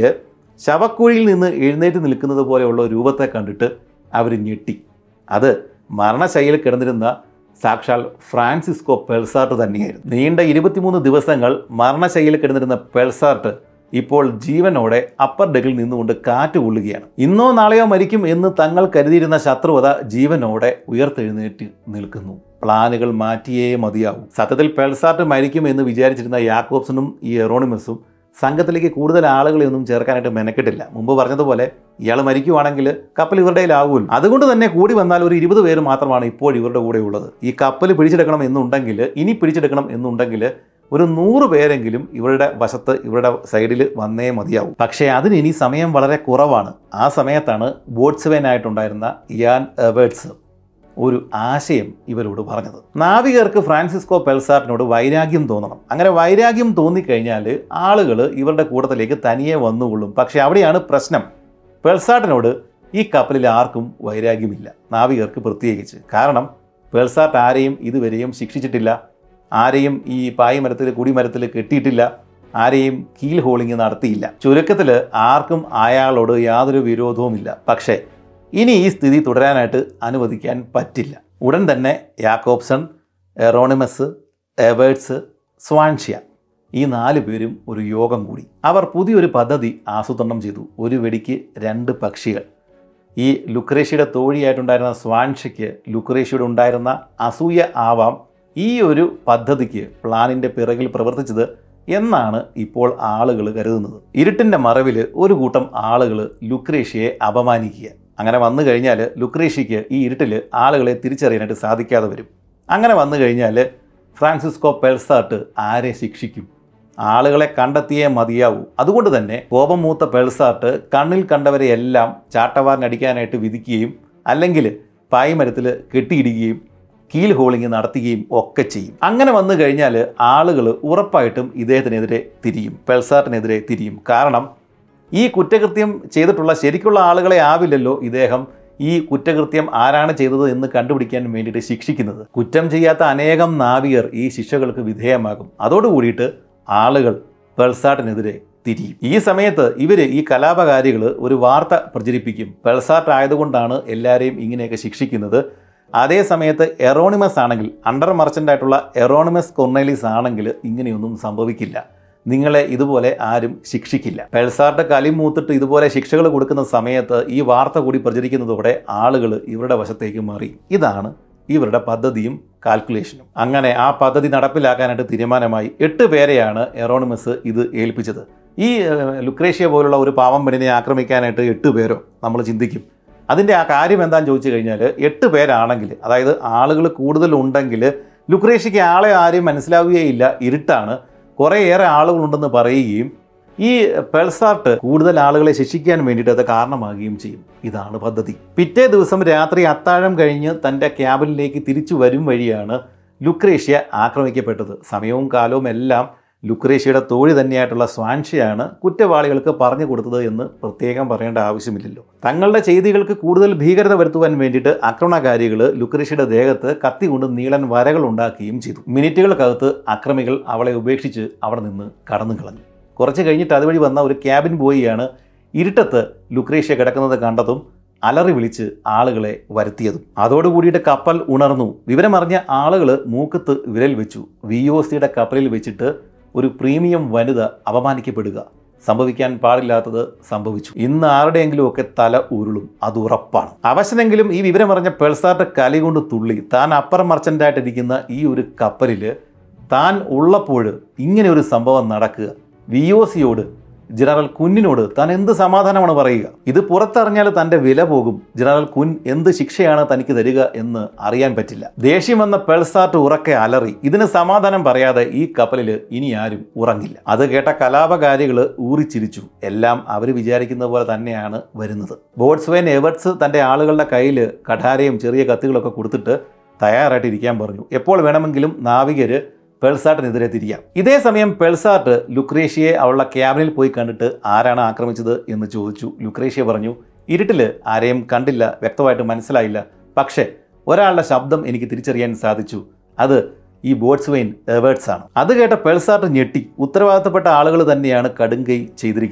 ശവക്കുഴിയിൽ നിന്ന് എഴുന്നേറ്റ് നിൽക്കുന്നത് പോലെയുള്ള രൂപത്തെ കണ്ടിട്ട് അവർ ഞെട്ടി. അത് മരണശൈലിയിൽ കിടന്നിരുന്ന സാക്ഷാൽ ഫ്രാൻസിസ്കോ പെൽസാർട്ട് തന്നെയായിരുന്നു. നീണ്ട ഇരുപത്തിമൂന്ന് ദിവസങ്ങൾ മരണശൈലിയിൽ കിടന്നിരുന്ന പെൽസാർട്ട് ഇപ്പോൾ ജീവനോടെ അപ്പർ ഡെക്കിൽ നിന്നുകൊണ്ട് കാറ്റ് കൊള്ളുകയാണ്. ഇന്നോ നാളെയോ മരിക്കും എന്ന് തങ്ങൾ കരുതിയിരുന്ന ശത്രുവത ജീവനോടെ ഉയർത്തെഴുന്നേറ്റ് നിൽക്കുന്നു. പ്ലാനുകൾ മാറ്റിയേ മതിയാവും. സത്യത്തിൽ പെൽസാർട്ട് മരിക്കും എന്ന് വിചാരിച്ചിരുന്ന യാക്കോബ്സണും ഈ എറോണിമസും സംഘത്തിലേക്ക് കൂടുതൽ ആളുകളെ ഒന്നും ചേർക്കാനായിട്ട് മെനക്കെട്ടില്ല. മുമ്പ് പറഞ്ഞതുപോലെ ഇയാൾ മരിക്കുവാണെങ്കിൽ കപ്പൽ ഇവരുടെ ആവുമല്ലോ. അതുകൊണ്ട് തന്നെ കൂടി വന്നാൽ ഒരു ഇരുപത് പേര് മാത്രമാണ് ഇപ്പോൾ ഇവരുടെ കൂടെ ഉള്ളത്. ഈ കപ്പൽ പിടിച്ചെടുക്കണം എന്നുണ്ടെങ്കിൽ, ഇനി പിടിച്ചെടുക്കണം എന്നുണ്ടെങ്കിൽ ഒരു നൂറ് പേരെങ്കിലും ഇവരുടെ വശത്ത് ഇവരുടെ സൈഡിൽ വന്നേ മതിയാവും. പക്ഷേ അതിന് ഇനി സമയം വളരെ കുറവാണ്. ആ സമയത്താണ് ബോട്ട്സ്വേനായിട്ടുണ്ടായിരുന്ന യാൻ എവേർട്സ് ഒരു ആശയം ഇവരോട് പറഞ്ഞത്. നാവികർക്ക് ഫ്രാൻസിസ്കോ പെൽസാർട്ടിനോട് വൈരാഗ്യം തോന്നണം. അങ്ങനെ വൈരാഗ്യം തോന്നിക്കഴിഞ്ഞാൽ ആളുകൾ ഇവരുടെ കൂട്ടത്തിലേക്ക് തനിയെ വന്നുകൊള്ളും. പക്ഷേ അവിടെയാണ് പ്രശ്നം. പെൽസാർട്ടിനോട് ഈ കപ്പലിൽ ആർക്കും വൈരാഗ്യമില്ല, നാവികർക്ക് പ്രത്യേകിച്ച്. കാരണം പെൽസാർട്ട് ആരെയും ഇതുവരെയും ശിക്ഷിച്ചിട്ടില്ല, ആരെയും ഈ പായ്മരത്തിൽ കുടിമരത്തിൽ കെട്ടിയിട്ടില്ല, ആരെയും കീൽ ഹോളിംഗ് നടത്തിയില്ല. ചുരുക്കത്തിൽ ആർക്കും അയാളോട് യാതൊരു വിരോധവുമില്ല. പക്ഷേ ഇനി ഈ സ്ഥിതി തുടരാനായിട്ട് അനുവദിക്കാൻ പറ്റില്ല. ഉടൻ തന്നെ യാക്കോബ്സൺ, എറോണിമസ്, എവേർട്സ്, സ്വാൻഷ്യ ഈ നാല് പേരും ഒരു യോഗം കൂടി. അവർ പുതിയൊരു പദ്ധതി ആസൂത്രണം ചെയ്തു. ഒരു വെടിക്ക് രണ്ട് പക്ഷികൾ. ഈ ലുക്രേഷ്യയുടെ തോഴിയായിട്ടുണ്ടായിരുന്ന സ്വാൻഷ്യയ്ക്ക് ലുക്രേഷ്യയുടെ ഉണ്ടായിരുന്ന അസൂയ ആവാം ഈ ഒരു പദ്ധതിക്ക് പ്ലാനിൻ്റെ പിറകിൽ പ്രവർത്തിച്ചത് എന്നാണ് ഇപ്പോൾ ആളുകൾ കരുതുന്നത്. ഇരുട്ടിൻ്റെ മറവിൽ ഒരു കൂട്ടം ആളുകൾ ലുക്രേഷ്യയെ അപമാനിക്കുക. അങ്ങനെ വന്നു കഴിഞ്ഞാൽ ലുക്രേഷ്യയ്ക്ക് ഈ ഇരുട്ടിൽ ആളുകളെ തിരിച്ചറിയാനായിട്ട് സാധിക്കാതെ വരും. അങ്ങനെ വന്നു കഴിഞ്ഞാൽ ഫ്രാൻസിസ്കോ പെൽസാർട്ട് ആരെ ശിക്ഷിക്കും? ആളുകളെ കണ്ടെത്തിയേ മതിയാവൂ. അതുകൊണ്ട് തന്നെ കോപം മൂത്ത പെൽസാർട്ട് കണ്ണിൽ കണ്ടവരെയെല്ലാം ചാട്ടവാറിനടിക്കാനായിട്ട് വിധിക്കുകയും അല്ലെങ്കിൽ പായ്മരത്തിൽ കെട്ടിയിടുകയും കീൽ ഹോളിംഗ് നടത്തുകയും ഒക്കെ ചെയ്യും. അങ്ങനെ വന്നു കഴിഞ്ഞാൽ ആളുകൾ ഉറപ്പായിട്ടും ഇദ്ദേഹത്തിനെതിരെ തിരിയും, പെൽസാർട്ടിനെതിരെ തിരിയും. കാരണം ഈ കുറ്റകൃത്യം ചെയ്തിട്ടുള്ള ശരിക്കുള്ള ആളുകളെ ആവില്ലല്ലോ ഇദ്ദേഹം ഈ കുറ്റകൃത്യം ആരാണ് ചെയ്തത് എന്ന് കണ്ടുപിടിക്കാൻ വേണ്ടിയിട്ട് ശിക്ഷിക്കുന്നത്. കുറ്റം ചെയ്യാത്ത അനേകം നാവികർ ഈ ശിക്ഷകൾക്ക് വിധേയമാകും. അതോടുകൂടിയിട്ട് ആളുകൾ പെൽസാർട്ടിനെതിരെ തിരിയും. ഈ സമയത്ത് ഇവർ ഈ കലാപകാരികൾ ഒരു വാർത്ത പ്രചരിപ്പിക്കും. പെൽസാർട്ട് ആയതുകൊണ്ടാണ് എല്ലാവരെയും ഇങ്ങനെയൊക്കെ ശിക്ഷിക്കുന്നത്. അതേ സമയത്ത് എറോണിമസ് ആണെങ്കിൽ, അണ്ടർ മർച്ചൻ്റായിട്ടുള്ള എറോണിമസ് കൊർണേലിസ് ആണെങ്കിൽ ഇങ്ങനെയൊന്നും സംഭവിക്കില്ല, നിങ്ങളെ ഇതുപോലെ ആരും ശിക്ഷിക്കില്ല. പെൽസാർട്ട് കലിമൂത്തിട്ട് ഇതുപോലെ ശിക്ഷകൾ കൊടുക്കുന്ന സമയത്ത് ഈ വാർത്ത കൂടി പ്രചരിക്കുന്നതോടെ ആളുകൾ ഇവരുടെ വശത്തേക്ക് മാറി. ഇതാണ് ഇവരുടെ പദ്ധതിയും കാൽക്കുലേഷനും. അങ്ങനെ ആ പദ്ധതി നടപ്പിലാക്കാനായിട്ട് തീരുമാനമായി. എട്ട് പേരെയാണ് എറോണിമസ് ഇത് ഏൽപ്പിച്ചത്. ഈ ലുക്രേഷ്യ പോലുള്ള ഒരു പാവം പെണ്ണിനെ ആക്രമിക്കാനായിട്ട് എട്ട് പേരോ നമ്മൾ ചിന്തിക്കും. അതിൻ്റെ ആ കാര്യം എന്താണെന്ന് ചോദിച്ചു കഴിഞ്ഞാൽ, എട്ട് പേരാണെങ്കിൽ, അതായത് ആളുകൾ കൂടുതലുണ്ടെങ്കിൽ ലുക്രേഷ്യയ്ക്ക് ആളെ ആരും മനസ്സിലാവുകയില്ല, ഇരുട്ടാണ്, കുറേയേറെ ആളുകളുണ്ടെന്ന് പറയുകയും ഈ പെൽസാർട്ട് കൂടുതൽ ആളുകളെ ശിക്ഷിക്കാൻ വേണ്ടിയിട്ട് അത് കാരണമാകുകയും ചെയ്യും. ഇതാണ് പദ്ധതി. പിറ്റേ ദിവസം രാത്രി അത്താഴം കഴിഞ്ഞ് തൻ്റെ ക്യാബിനിലേക്ക് തിരിച്ചു വരും വഴിയാണ് ലുക്രേഷ്യ ആക്രമിക്കപ്പെട്ടത്. സമയവും കാലവും എല്ലാം ലുക്രേഷ്യയുടെ തോഴി തന്നെയായിട്ടുള്ള സ്വാൻഷ്യയാണ് കുറ്റവാളികൾക്ക് പറഞ്ഞു കൊടുത്തത് എന്ന് പ്രത്യേകം പറയേണ്ട ആവശ്യമില്ലല്ലോ. തങ്ങളുടെ ചെയ്തികൾക്ക് കൂടുതൽ ഭീകരത വരുത്തുവാൻ വേണ്ടിയിട്ട് ആക്രമണകാരികൾ ലുക്രേഷ്യയുടെ ദേഹത്ത് കത്തി കൊണ്ട് നീളൻ വരകൾ ഉണ്ടാക്കുകയും ചെയ്തു. മിനിറ്റുകൾക്കകത്ത് അക്രമികൾ അവളെ ഉപേക്ഷിച്ച് അവിടെ നിന്ന് കടന്നു കളഞ്ഞു. കുറച്ച് കഴിഞ്ഞിട്ട് അതുവഴി വന്ന ഒരു ക്യാബിൻ ബോയിയാണ് ഇരുട്ടത്ത് ലുക്രേഷ്യ കിടക്കുന്നത് കണ്ടതും അലറി വിളിച്ച് ആളുകളെ വരുത്തിയതും. അതോടുകൂടിയിട്ട് കപ്പൽ ഉണർന്നു. വിവരമറിഞ്ഞ ആളുകൾ മൂക്കത്ത് വിരൽ വെച്ചു. വി ഒ സിയുടെ കപ്പലിൽ വെച്ചിട്ട് ഒരു പ്രീമിയം വനിത അപമാനിക്കപ്പെടുക, സംഭവിക്കാൻ പാടില്ലാത്തത് സംഭവിച്ചു. ഇന്ന് ആരുടെയെങ്കിലും ഒക്കെ തല ഉരുളും, അത് ഉറപ്പാണ്. അവശനെങ്കിലും ഈ വിവരമറിഞ്ഞ പെൽസാർട്ട് കലി കൊണ്ട് തുള്ളി. താൻ അപ്പർ മർച്ചൻ്റായിട്ടിരിക്കുന്ന ഈ ഒരു കപ്പലിൽ താൻ ഉള്ളപ്പോൾ ഇങ്ങനെ ഒരു സംഭവം നടക്കുക, വി ഒ സിയോട്, ജനറൽ കുന്നിനോട് താൻ എന്ത് സമാധാനമാണ് പറയുക? ഇത് പുറത്തറിഞ്ഞാൽ തൻ്റെ വില പോകും. ജനറൽ കുൻ എന്ത് ശിക്ഷയാണ് തനിക്ക് തരിക എന്ന് അറിയാൻ പറ്റില്ല. ദേഷ്യം വന്ന പെൽസാർട്ട് ഉറക്കെ അലറി. ഇതിന് സമാധാനം പറയാതെ ഈ കപ്പലിൽ ഇനി ആരും ഉറങ്ങില്ല. അത് കേട്ട കലാപകാരികൾ ഊറിച്ചിരിച്ചു. എല്ലാം അവർ വിചാരിക്കുന്ന പോലെ തന്നെയാണ് വരുന്നത്. ബോട്ട്സ്വേൻ എവേർട്സ് തൻ്റെ ആളുകളുടെ കയ്യിൽ കഠാരയും ചെറിയ കത്തികളൊക്കെ കൊടുത്തിട്ട് തയ്യാറായിട്ട് ഇരിക്കാൻ പറഞ്ഞു. എപ്പോൾ വേണമെങ്കിലും നാവികർ പെൽസാർട്ടിനെതിരെ തിരിയാം. ഇതേ സമയം പെൽസാർട്ട് ലുക്രേഷ്യയെ അവളുടെ ക്യാബിനിൽ പോയി കണ്ടിട്ട് ആരാണ് ആക്രമിച്ചത് എന്ന് ചോദിച്ചു. ലുക്രേഷ്യ പറഞ്ഞു, ഇരുട്ടിൽ ആരെയും കണ്ടില്ല, വ്യക്തമായിട്ട് മനസ്സിലായില്ല, പക്ഷേ ഒരാളുടെ ശബ്ദം എനിക്ക് തിരിച്ചറിയാൻ സാധിച്ചു, അത് ഈ ബോട്ട്സ്വെയിൻ എവേർട്സ് ആണ്. അത് കേട്ട പെൽസാർട്ട് ഞെട്ടി. ഉത്തരവാദിത്തപ്പെട്ട ആളുകൾ തന്നെയാണ് കടുങ്കൈ ചെയ്തിരിക്കുന്നത്.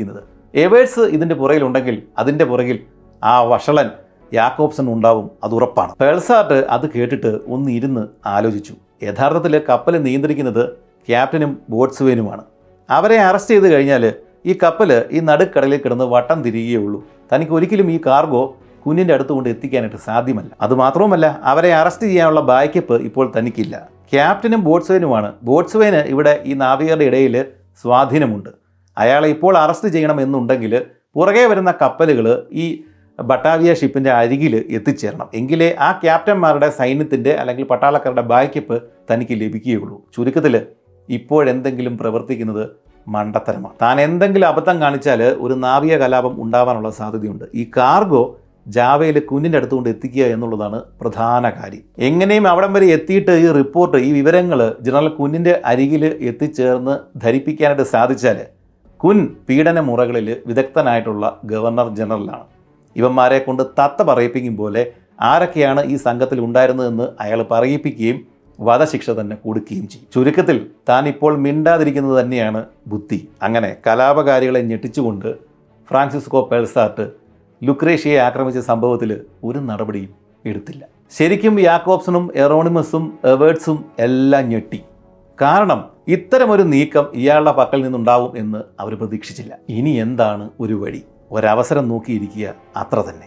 എവേർട്സ് ഇതിൻ്റെ പുറകിലുണ്ടെങ്കിൽ അതിൻ്റെ പുറകിൽ ആ വഷളൻ യാക്കോബ്സൺ ഉണ്ടാവും, അത് ഉറപ്പാണ്. പേൾസാർട്ട് അത് കേട്ടിട്ട് ഒന്ന് ഇരുന്ന് ആലോചിച്ചു. യഥാർത്ഥത്തിൽ കപ്പൽ നിയന്ത്രിക്കുന്നത് ക്യാപ്റ്റനും ബോട്ട്സ്വേനുമാണ്. അവരെ അറസ്റ്റ് ചെയ്ത് കഴിഞ്ഞാൽ ഈ കപ്പൽ ഈ നടുക്കടലിൽ കിടന്ന് വട്ടം തിരികുകയുള്ളൂ. തനിക്ക് ഒരിക്കലും ഈ കാർഗോ കുഞ്ഞിൻ്റെ അടുത്ത് കൊണ്ട് എത്തിക്കാനായിട്ട് സാധ്യമല്ല. അതുമാത്രവുമല്ല, അവരെ അറസ്റ്റ് ചെയ്യാനുള്ള ബാക്കപ്പ് ഇപ്പോൾ തനിക്കില്ല. ക്യാപ്റ്റനും ബോട്ട്സ്വേനുമാണ്. ബോട്ട്സ്വേന് ഇവിടെ ഈ നാവികരുടെ ഇടയിൽ സ്വാധീനമുണ്ട്. അയാളെ ഇപ്പോൾ അറസ്റ്റ് ചെയ്യണമെന്നുണ്ടെങ്കിൽ പുറകെ വരുന്ന കപ്പലുകൾ ഈ ബട്ടാവിയ ഷിപ്പിൻ്റെ അരികിൽ എത്തിച്ചേരണം. എങ്കിലേ ആ ക്യാപ്റ്റന്മാരുടെ സൈന്യത്തിൻ്റെ അല്ലെങ്കിൽ പട്ടാളക്കാരുടെ ബാക്കപ്പ് തനിക്ക് ലഭിക്കുകയുള്ളൂ. ചുരുക്കത്തിൽ ഇപ്പോഴെന്തെങ്കിലും പ്രവർത്തിക്കുന്നത് മണ്ടത്തരമാണ്. താൻ എന്തെങ്കിലും അബദ്ധം കാണിച്ചാൽ ഒരു നാവിക കലാപം ഉണ്ടാവാനുള്ള സാധ്യതയുണ്ട്. ഈ കാർഗോ ജാവയിൽ കുഞ്ഞിൻ്റെ അടുത്തുകൊണ്ട് എത്തിക്കുക എന്നുള്ളതാണ് പ്രധാന കാര്യം. എങ്ങനെയും അവിടം വരെ എത്തിയിട്ട് ഈ റിപ്പോർട്ട്, ഈ വിവരങ്ങൾ ജനറൽ കുഞ്ഞിൻ്റെ അരികിൽ എത്തിച്ചേർന്ന് ധരിപ്പിക്കാനായിട്ട് സാധിച്ചാൽ കുൻ പീഡന മുറകളിൽ വിദഗ്ധനായിട്ടുള്ള ഗവർണർ ജനറലാണ്. ഇവന്മാരെ കൊണ്ട് തത്ത പറയിപ്പിക്കും പോലെ ആരൊക്കെയാണ് ഈ സംഘത്തിൽ ഉണ്ടായിരുന്നതെന്ന് അയാൾ പറയിപ്പിക്കുകയും വധശിക്ഷ തന്നെ കൊടുക്കുകയും ചെയ്യും. ചുരുക്കത്തിൽ താൻ ഇപ്പോൾ മിണ്ടാതിരിക്കുന്നത് തന്നെയാണ് ബുദ്ധി. അങ്ങനെ കലാപകാരികളെ ഞെട്ടിച്ചുകൊണ്ട് ഫ്രാൻസിസ്കോ പേൾസാർട്ട് ലുക്രേഷ്യയെ ആക്രമിച്ച സംഭവത്തിൽ ഒരു നടപടിയും എടുത്തില്ല. ശരിക്കും യാക്കോബ്സണും എറോണിമസും എവേർട്സും എല്ലാം ഞെട്ടി. കാരണം ഇത്തരമൊരു നീക്കം ഇയാളുടെ പക്കൽ നിന്നുണ്ടാവും എന്ന് അവർ പ്രതീക്ഷിച്ചില്ല. ഇനി എന്താണ് ഒരു വഴി? ഒരവസരം നോക്കിയിരിക്കുക, അത്ര തന്നെ.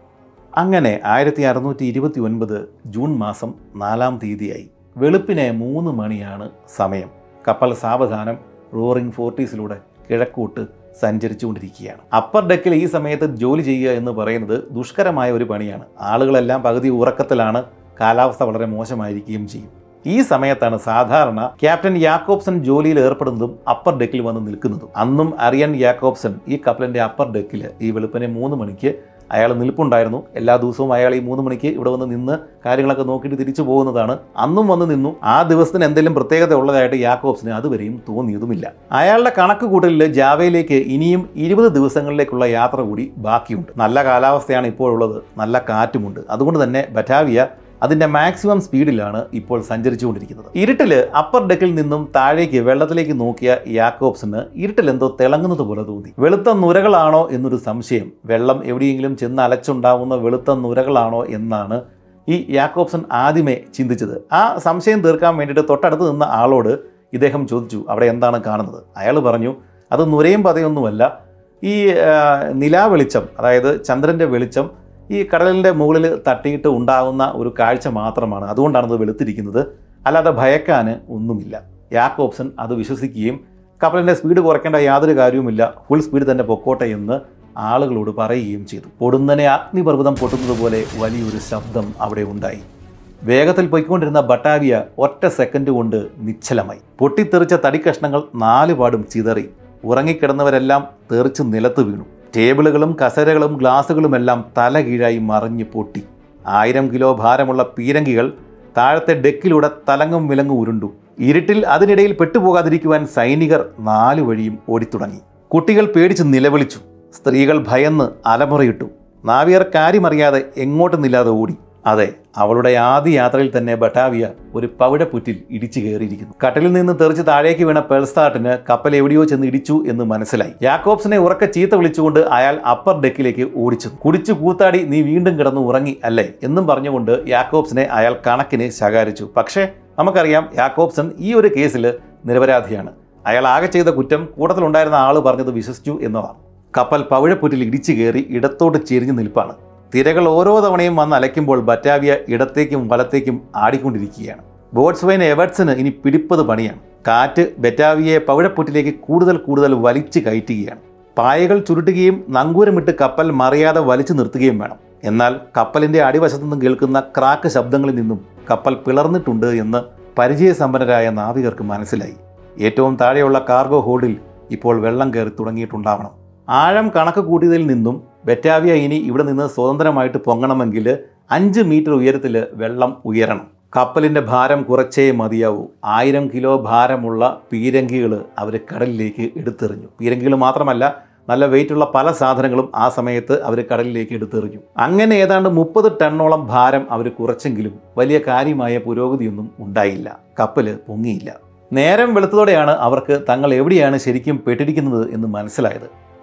അങ്ങനെ ആയിരത്തി അറുന്നൂറ്റി ഇരുപത്തി ഒൻപത് ജൂൺ മാസം നാലാം തീയതിയായി. വെളുപ്പിനെ മൂന്ന് മണിയാണ് സമയം. കപ്പൽ സാവധാനം റോറിംഗ് ഫോർട്ടീസിലൂടെ കിഴക്കോട്ട് സഞ്ചരിച്ചുകൊണ്ടിരിക്കുകയാണ്. അപ്പർ ഡെക്കിൽ ഈ സമയത്ത് ജോലി ചെയ്യുക എന്ന് പറയുന്നത് ദുഷ്കരമായ ഒരു പണിയാണ്. ആളുകളെല്ലാം പകുതി ഉറക്കത്തിലാണ്. കാലാവസ്ഥ വളരെ മോശമായിരിക്കുകയും ചെയ്യും. ഈ സമയത്താണ് സാധാരണ ക്യാപ്റ്റൻ യാക്കോബ്സൺ ജോലിയിൽ ഏർപ്പെടുന്നതും അപ്പർ ഡെക്കിൽ വന്ന് നിൽക്കുന്നതും. അന്നും അറിയൻ യാക്കോബ്സൺ ഈ കപ്പലിൻ്റെ അപ്പർ ഡെക്കിൽ ഈ വെളുപ്പിനെ മൂന്ന് മണിക്ക് അയാൾ നിൽപ്പുണ്ടായിരുന്നു. എല്ലാ ദിവസവും അയാൾ ഈ മൂന്ന് മണിക്ക് ഇവിടെ വന്ന് നിന്ന് കാര്യങ്ങളൊക്കെ നോക്കിയിട്ട് തിരിച്ചു പോകുന്നതാണ്. അന്നും വന്ന് നിന്നു. ആ ദിവസത്തിന് എന്തെങ്കിലും പ്രത്യേകത ഉള്ളതായിട്ട് യാക്കോബ്സിന് അതുവരെയും തോന്നിയതുമില്ല. അയാളുടെ കണക്ക് കൂട്ടലിൽ ജാവയിലേക്ക് ഇനിയും ഇരുപത് ദിവസങ്ങളിലേക്കുള്ള യാത്ര കൂടി ബാക്കിയുണ്ട്. നല്ല കാലാവസ്ഥയാണ് ഇപ്പോഴുള്ളത്, നല്ല കാറ്റുമുണ്ട്. അതുകൊണ്ട് തന്നെ ബറ്റാവിയ അതിൻ്റെ മാക്സിമം സ്പീഡിലാണ് ഇപ്പോൾ സഞ്ചരിച്ചുകൊണ്ടിരിക്കുന്നത്. ഇരുട്ടിൽ അപ്പർ ഡെക്കിൽ നിന്നും താഴേക്ക് വെള്ളത്തിലേക്ക് നോക്കിയ യാക്കോബ്സിന് ഇരുട്ടിൽ എന്തോ തിളങ്ങുന്നത് പോലെ തോന്നി. വെളുത്ത നുരകളാണോ എന്നൊരു സംശയം. വെള്ളം എവിടെയെങ്കിലും ചെന്ന് അലച്ചുണ്ടാവുന്ന വെളുത്ത നുരകളാണോ എന്നാണ് ഈ യാക്കോബ്സൺ ആദ്യമേ ചിന്തിച്ചത്. ആ സംശയം തീർക്കാൻ വേണ്ടിയിട്ട് തൊട്ടടുത്ത് നിന്ന ആളോട് ഇദ്ദേഹം ചോദിച്ചു, അവിടെ എന്താണ് കാണുന്നത്? അയാൾ പറഞ്ഞു, അത് നുരയും പതയൊന്നുമല്ല, ഈ നിലാവെളിച്ചം, അതായത് ചന്ദ്രൻ്റെ വെളിച്ചം ഈ കടലിൻ്റെ മുകളിൽ തട്ടിയിട്ട് ഉണ്ടാകുന്ന ഒരു കാഴ്ച മാത്രമാണ്. അതുകൊണ്ടാണത് വെളുത്തിരിക്കുന്നത്, അല്ലാതെ ഭയക്കാൻ ഒന്നുമില്ല. യാക്കോബ്സൺ അത് വിശ്വസിക്കുകയും കപ്പലിൻ്റെ സ്പീഡ് കുറയ്ക്കേണ്ട യാതൊരു കാര്യവുമില്ല, ഫുൾ സ്പീഡ് തന്നെ പൊക്കോട്ടെ എന്ന് ആളുകളോട് പറയുകയും ചെയ്തു. പൊടുന്നനെ അഗ്നിപർവ്വതം പൊട്ടുന്നത് പോലെ വലിയൊരു ശബ്ദം അവിടെ ഉണ്ടായി. വേഗത്തിൽ പൊയ്ക്കൊണ്ടിരുന്ന ബട്ടാവിയ ഒറ്റ സെക്കൻഡ് കൊണ്ട് നിശ്ചലമായി. പൊട്ടിത്തെറിച്ച തടിക്കഷ്ണങ്ങൾ നാലുപാടും ചിതറി. ഉറങ്ങിക്കിടന്നവരെല്ലാം തെറിച്ച് നിലത്ത് വീണു. ടേബിളുകളും കസേരകളും ഗ്ലാസുകളുമെല്ലാം തല കീഴായി മറിഞ്ഞ് പൊട്ടി. ആയിരം കിലോ ഭാരമുള്ള പീരങ്കികൾ താഴത്തെ ഡെക്കിലൂടെ തലങ്ങും വിലങ്ങും ഉരുണ്ടു. ഇരുട്ടിൽ അതിനിടയിൽ പെട്ടുപോകാതിരിക്കുവാൻ സൈനികർ നാലു വഴിയും ഓടിത്തുടങ്ങി. കുട്ടികൾ പേടിച്ച് നിലവിളിച്ചു. സ്ത്രീകൾ ഭയന്ന് അലമുറയിട്ടു. നാവികർ കാര്യമറിയാതെ എങ്ങോട്ടുമില്ലാതെ ഓടി. അതെ, അവളുടെ ആദ്യ യാത്രയിൽ തന്നെ ബട്ടാവിയ ഒരു പവിഴപ്പുറ്റിൽ ഇടിച്ചു കയറിയിരിക്കുന്നു. കട്ടലിൽ നിന്ന് തെറിച്ച് താഴേക്ക് വീണ പേൾസാർട്ടിന് കപ്പൽ എവിടെയോ ചെന്ന് ഇടിച്ചു എന്ന് മനസ്സിലായി. യാക്കോബ്സിനെ ഉറക്കെ ചീത്ത വിളിച്ചുകൊണ്ട് അയാൾ അപ്പർ ഡെക്കിലേക്ക് ഓടിച്ചു. കുടിച്ചു കൂത്താടി നീ വീണ്ടും കിടന്ന് ഉറങ്ങി അല്ലേ എന്നും പറഞ്ഞുകൊണ്ട് യാക്കോബ്സിനെ അയാൾ കണക്കിന് ശകാരിച്ചു. പക്ഷേ നമുക്കറിയാം, യാക്കോബ്സൺ ഈ ഒരു കേസിൽ നിരപരാധിയാണ്. അയാൾ ആകെ ചെയ്ത കുറ്റം കൂട്ടത്തിലുണ്ടായിരുന്ന ആൾ പറഞ്ഞത് വിശ്വസിച്ചു എന്നതാണ്. കപ്പൽ പവിഴപ്പുറ്റിൽ ഇടിച്ചു കയറി ഇടത്തോട്ട് ചെരിഞ്ഞു നിൽപ്പാണ്. തിരകൾ ഓരോ തവണയും വന്ന് അലയ്ക്കുമ്പോൾ ബറ്റാവിയ ഇടത്തേക്കും വലത്തേക്കും ആടിക്കൊണ്ടിരിക്കുകയാണ്. ബോട്ട്സ്വൈൻ എവേർട്സിന് ഇനി പിടിപ്പത് പണിയാണ്. കാറ്റ് ബറ്റാവിയയെ പവിഴപ്പുറ്റിലേക്ക് കൂടുതൽ കൂടുതൽ വലിച്ചു കയറ്റുകയാണ്. പായകൾ ചുരുട്ടുകയും നങ്കൂരമിട്ട് കപ്പൽ മറിയാതെ വലിച്ചു നിർത്തുകയും വേണം. എന്നാൽ കപ്പലിൻ്റെ അടിവശത്തു നിന്നും കേൾക്കുന്ന ക്രാക്ക് ശബ്ദങ്ങളിൽ നിന്നും കപ്പൽ പിളർന്നിട്ടുണ്ട് എന്ന് പരിചയസമ്പന്നരായ നാവികർക്ക് മനസ്സിലായി. ഏറ്റവും താഴെയുള്ള കാർഗോ ഹോൾഡിൽ ഇപ്പോൾ വെള്ളം കയറി തുടങ്ങിയിട്ടുണ്ടാവണം. ആഴം കണക്ക് കൂട്ടിയതിൽ നിന്നും ബറ്റാവിയ ഇനി ഇവിടെ നിന്ന് സ്വതന്ത്രമായിട്ട് പൊങ്ങണമെങ്കിൽ അഞ്ച് മീറ്റർ ഉയരത്തിൽ വെള്ളം ഉയരണം. കപ്പലിൻ്റെ ഭാരം കുറച്ചേ മതിയാവൂ. ആയിരം കിലോ ഭാരമുള്ള പീരങ്കികൾ അവർ കടലിലേക്ക് എടുത്തെറിഞ്ഞു. പീരങ്കികൾ മാത്രമല്ല, നല്ല വെയിറ്റുള്ള പല സാധനങ്ങളും ആ സമയത്ത് അവർ കടലിലേക്ക് എടുത്തെറിഞ്ഞു. അങ്ങനെ ഏതാണ്ട് മുപ്പത് ടണ്ണോളം ഭാരം അവർ കുറച്ചെങ്കിലും വലിയ കാര്യമായ പുരോഗതിയൊന്നും ഉണ്ടായില്ല. കപ്പൽ പൊങ്ങിയില്ല. നേരം വെളുത്തതോടെയാണ് അവർക്ക് തങ്ങൾ എവിടെയാണ് ശരിക്കും പെട്ടിരിക്കുന്നത് എന്ന് മനസ്സിലായത്.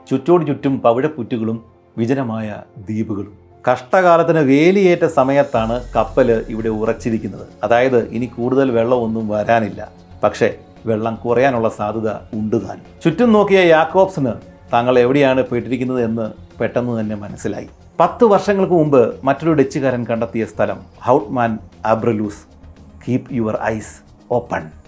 ചുറ്റോട് ചുറ്റും പവിഴപ്പുറ്റുകളും വിജനമായ ദ്വീപുകളും. കഷ്ടകാലത്തിന് വേലിയേറ്റ സമയത്താണ് കപ്പൽ ഇവിടെ ഉറച്ചിരിക്കുന്നത്. അതായത് ഇനി കൂടുതൽ വെള്ളമൊന്നും വരാനില്ല. പക്ഷേ വെള്ളം കുറയാനുള്ള സാധ്യത ഉണ്ട് താൻ. ചുറ്റും നോക്കിയ യാക്കോബ്സിന് താങ്കൾ എവിടെയാണ് പെട്ടിരിക്കുന്നത് എന്ന് പെട്ടെന്ന് തന്നെ മനസ്സിലായി. പത്ത് വർഷങ്ങൾക്ക് മുമ്പ് മറ്റൊരു ഡച്ചുകാരൻ കണ്ടെത്തിയ സ്ഥലം Houtman Abrolhos. Keep your eyes open.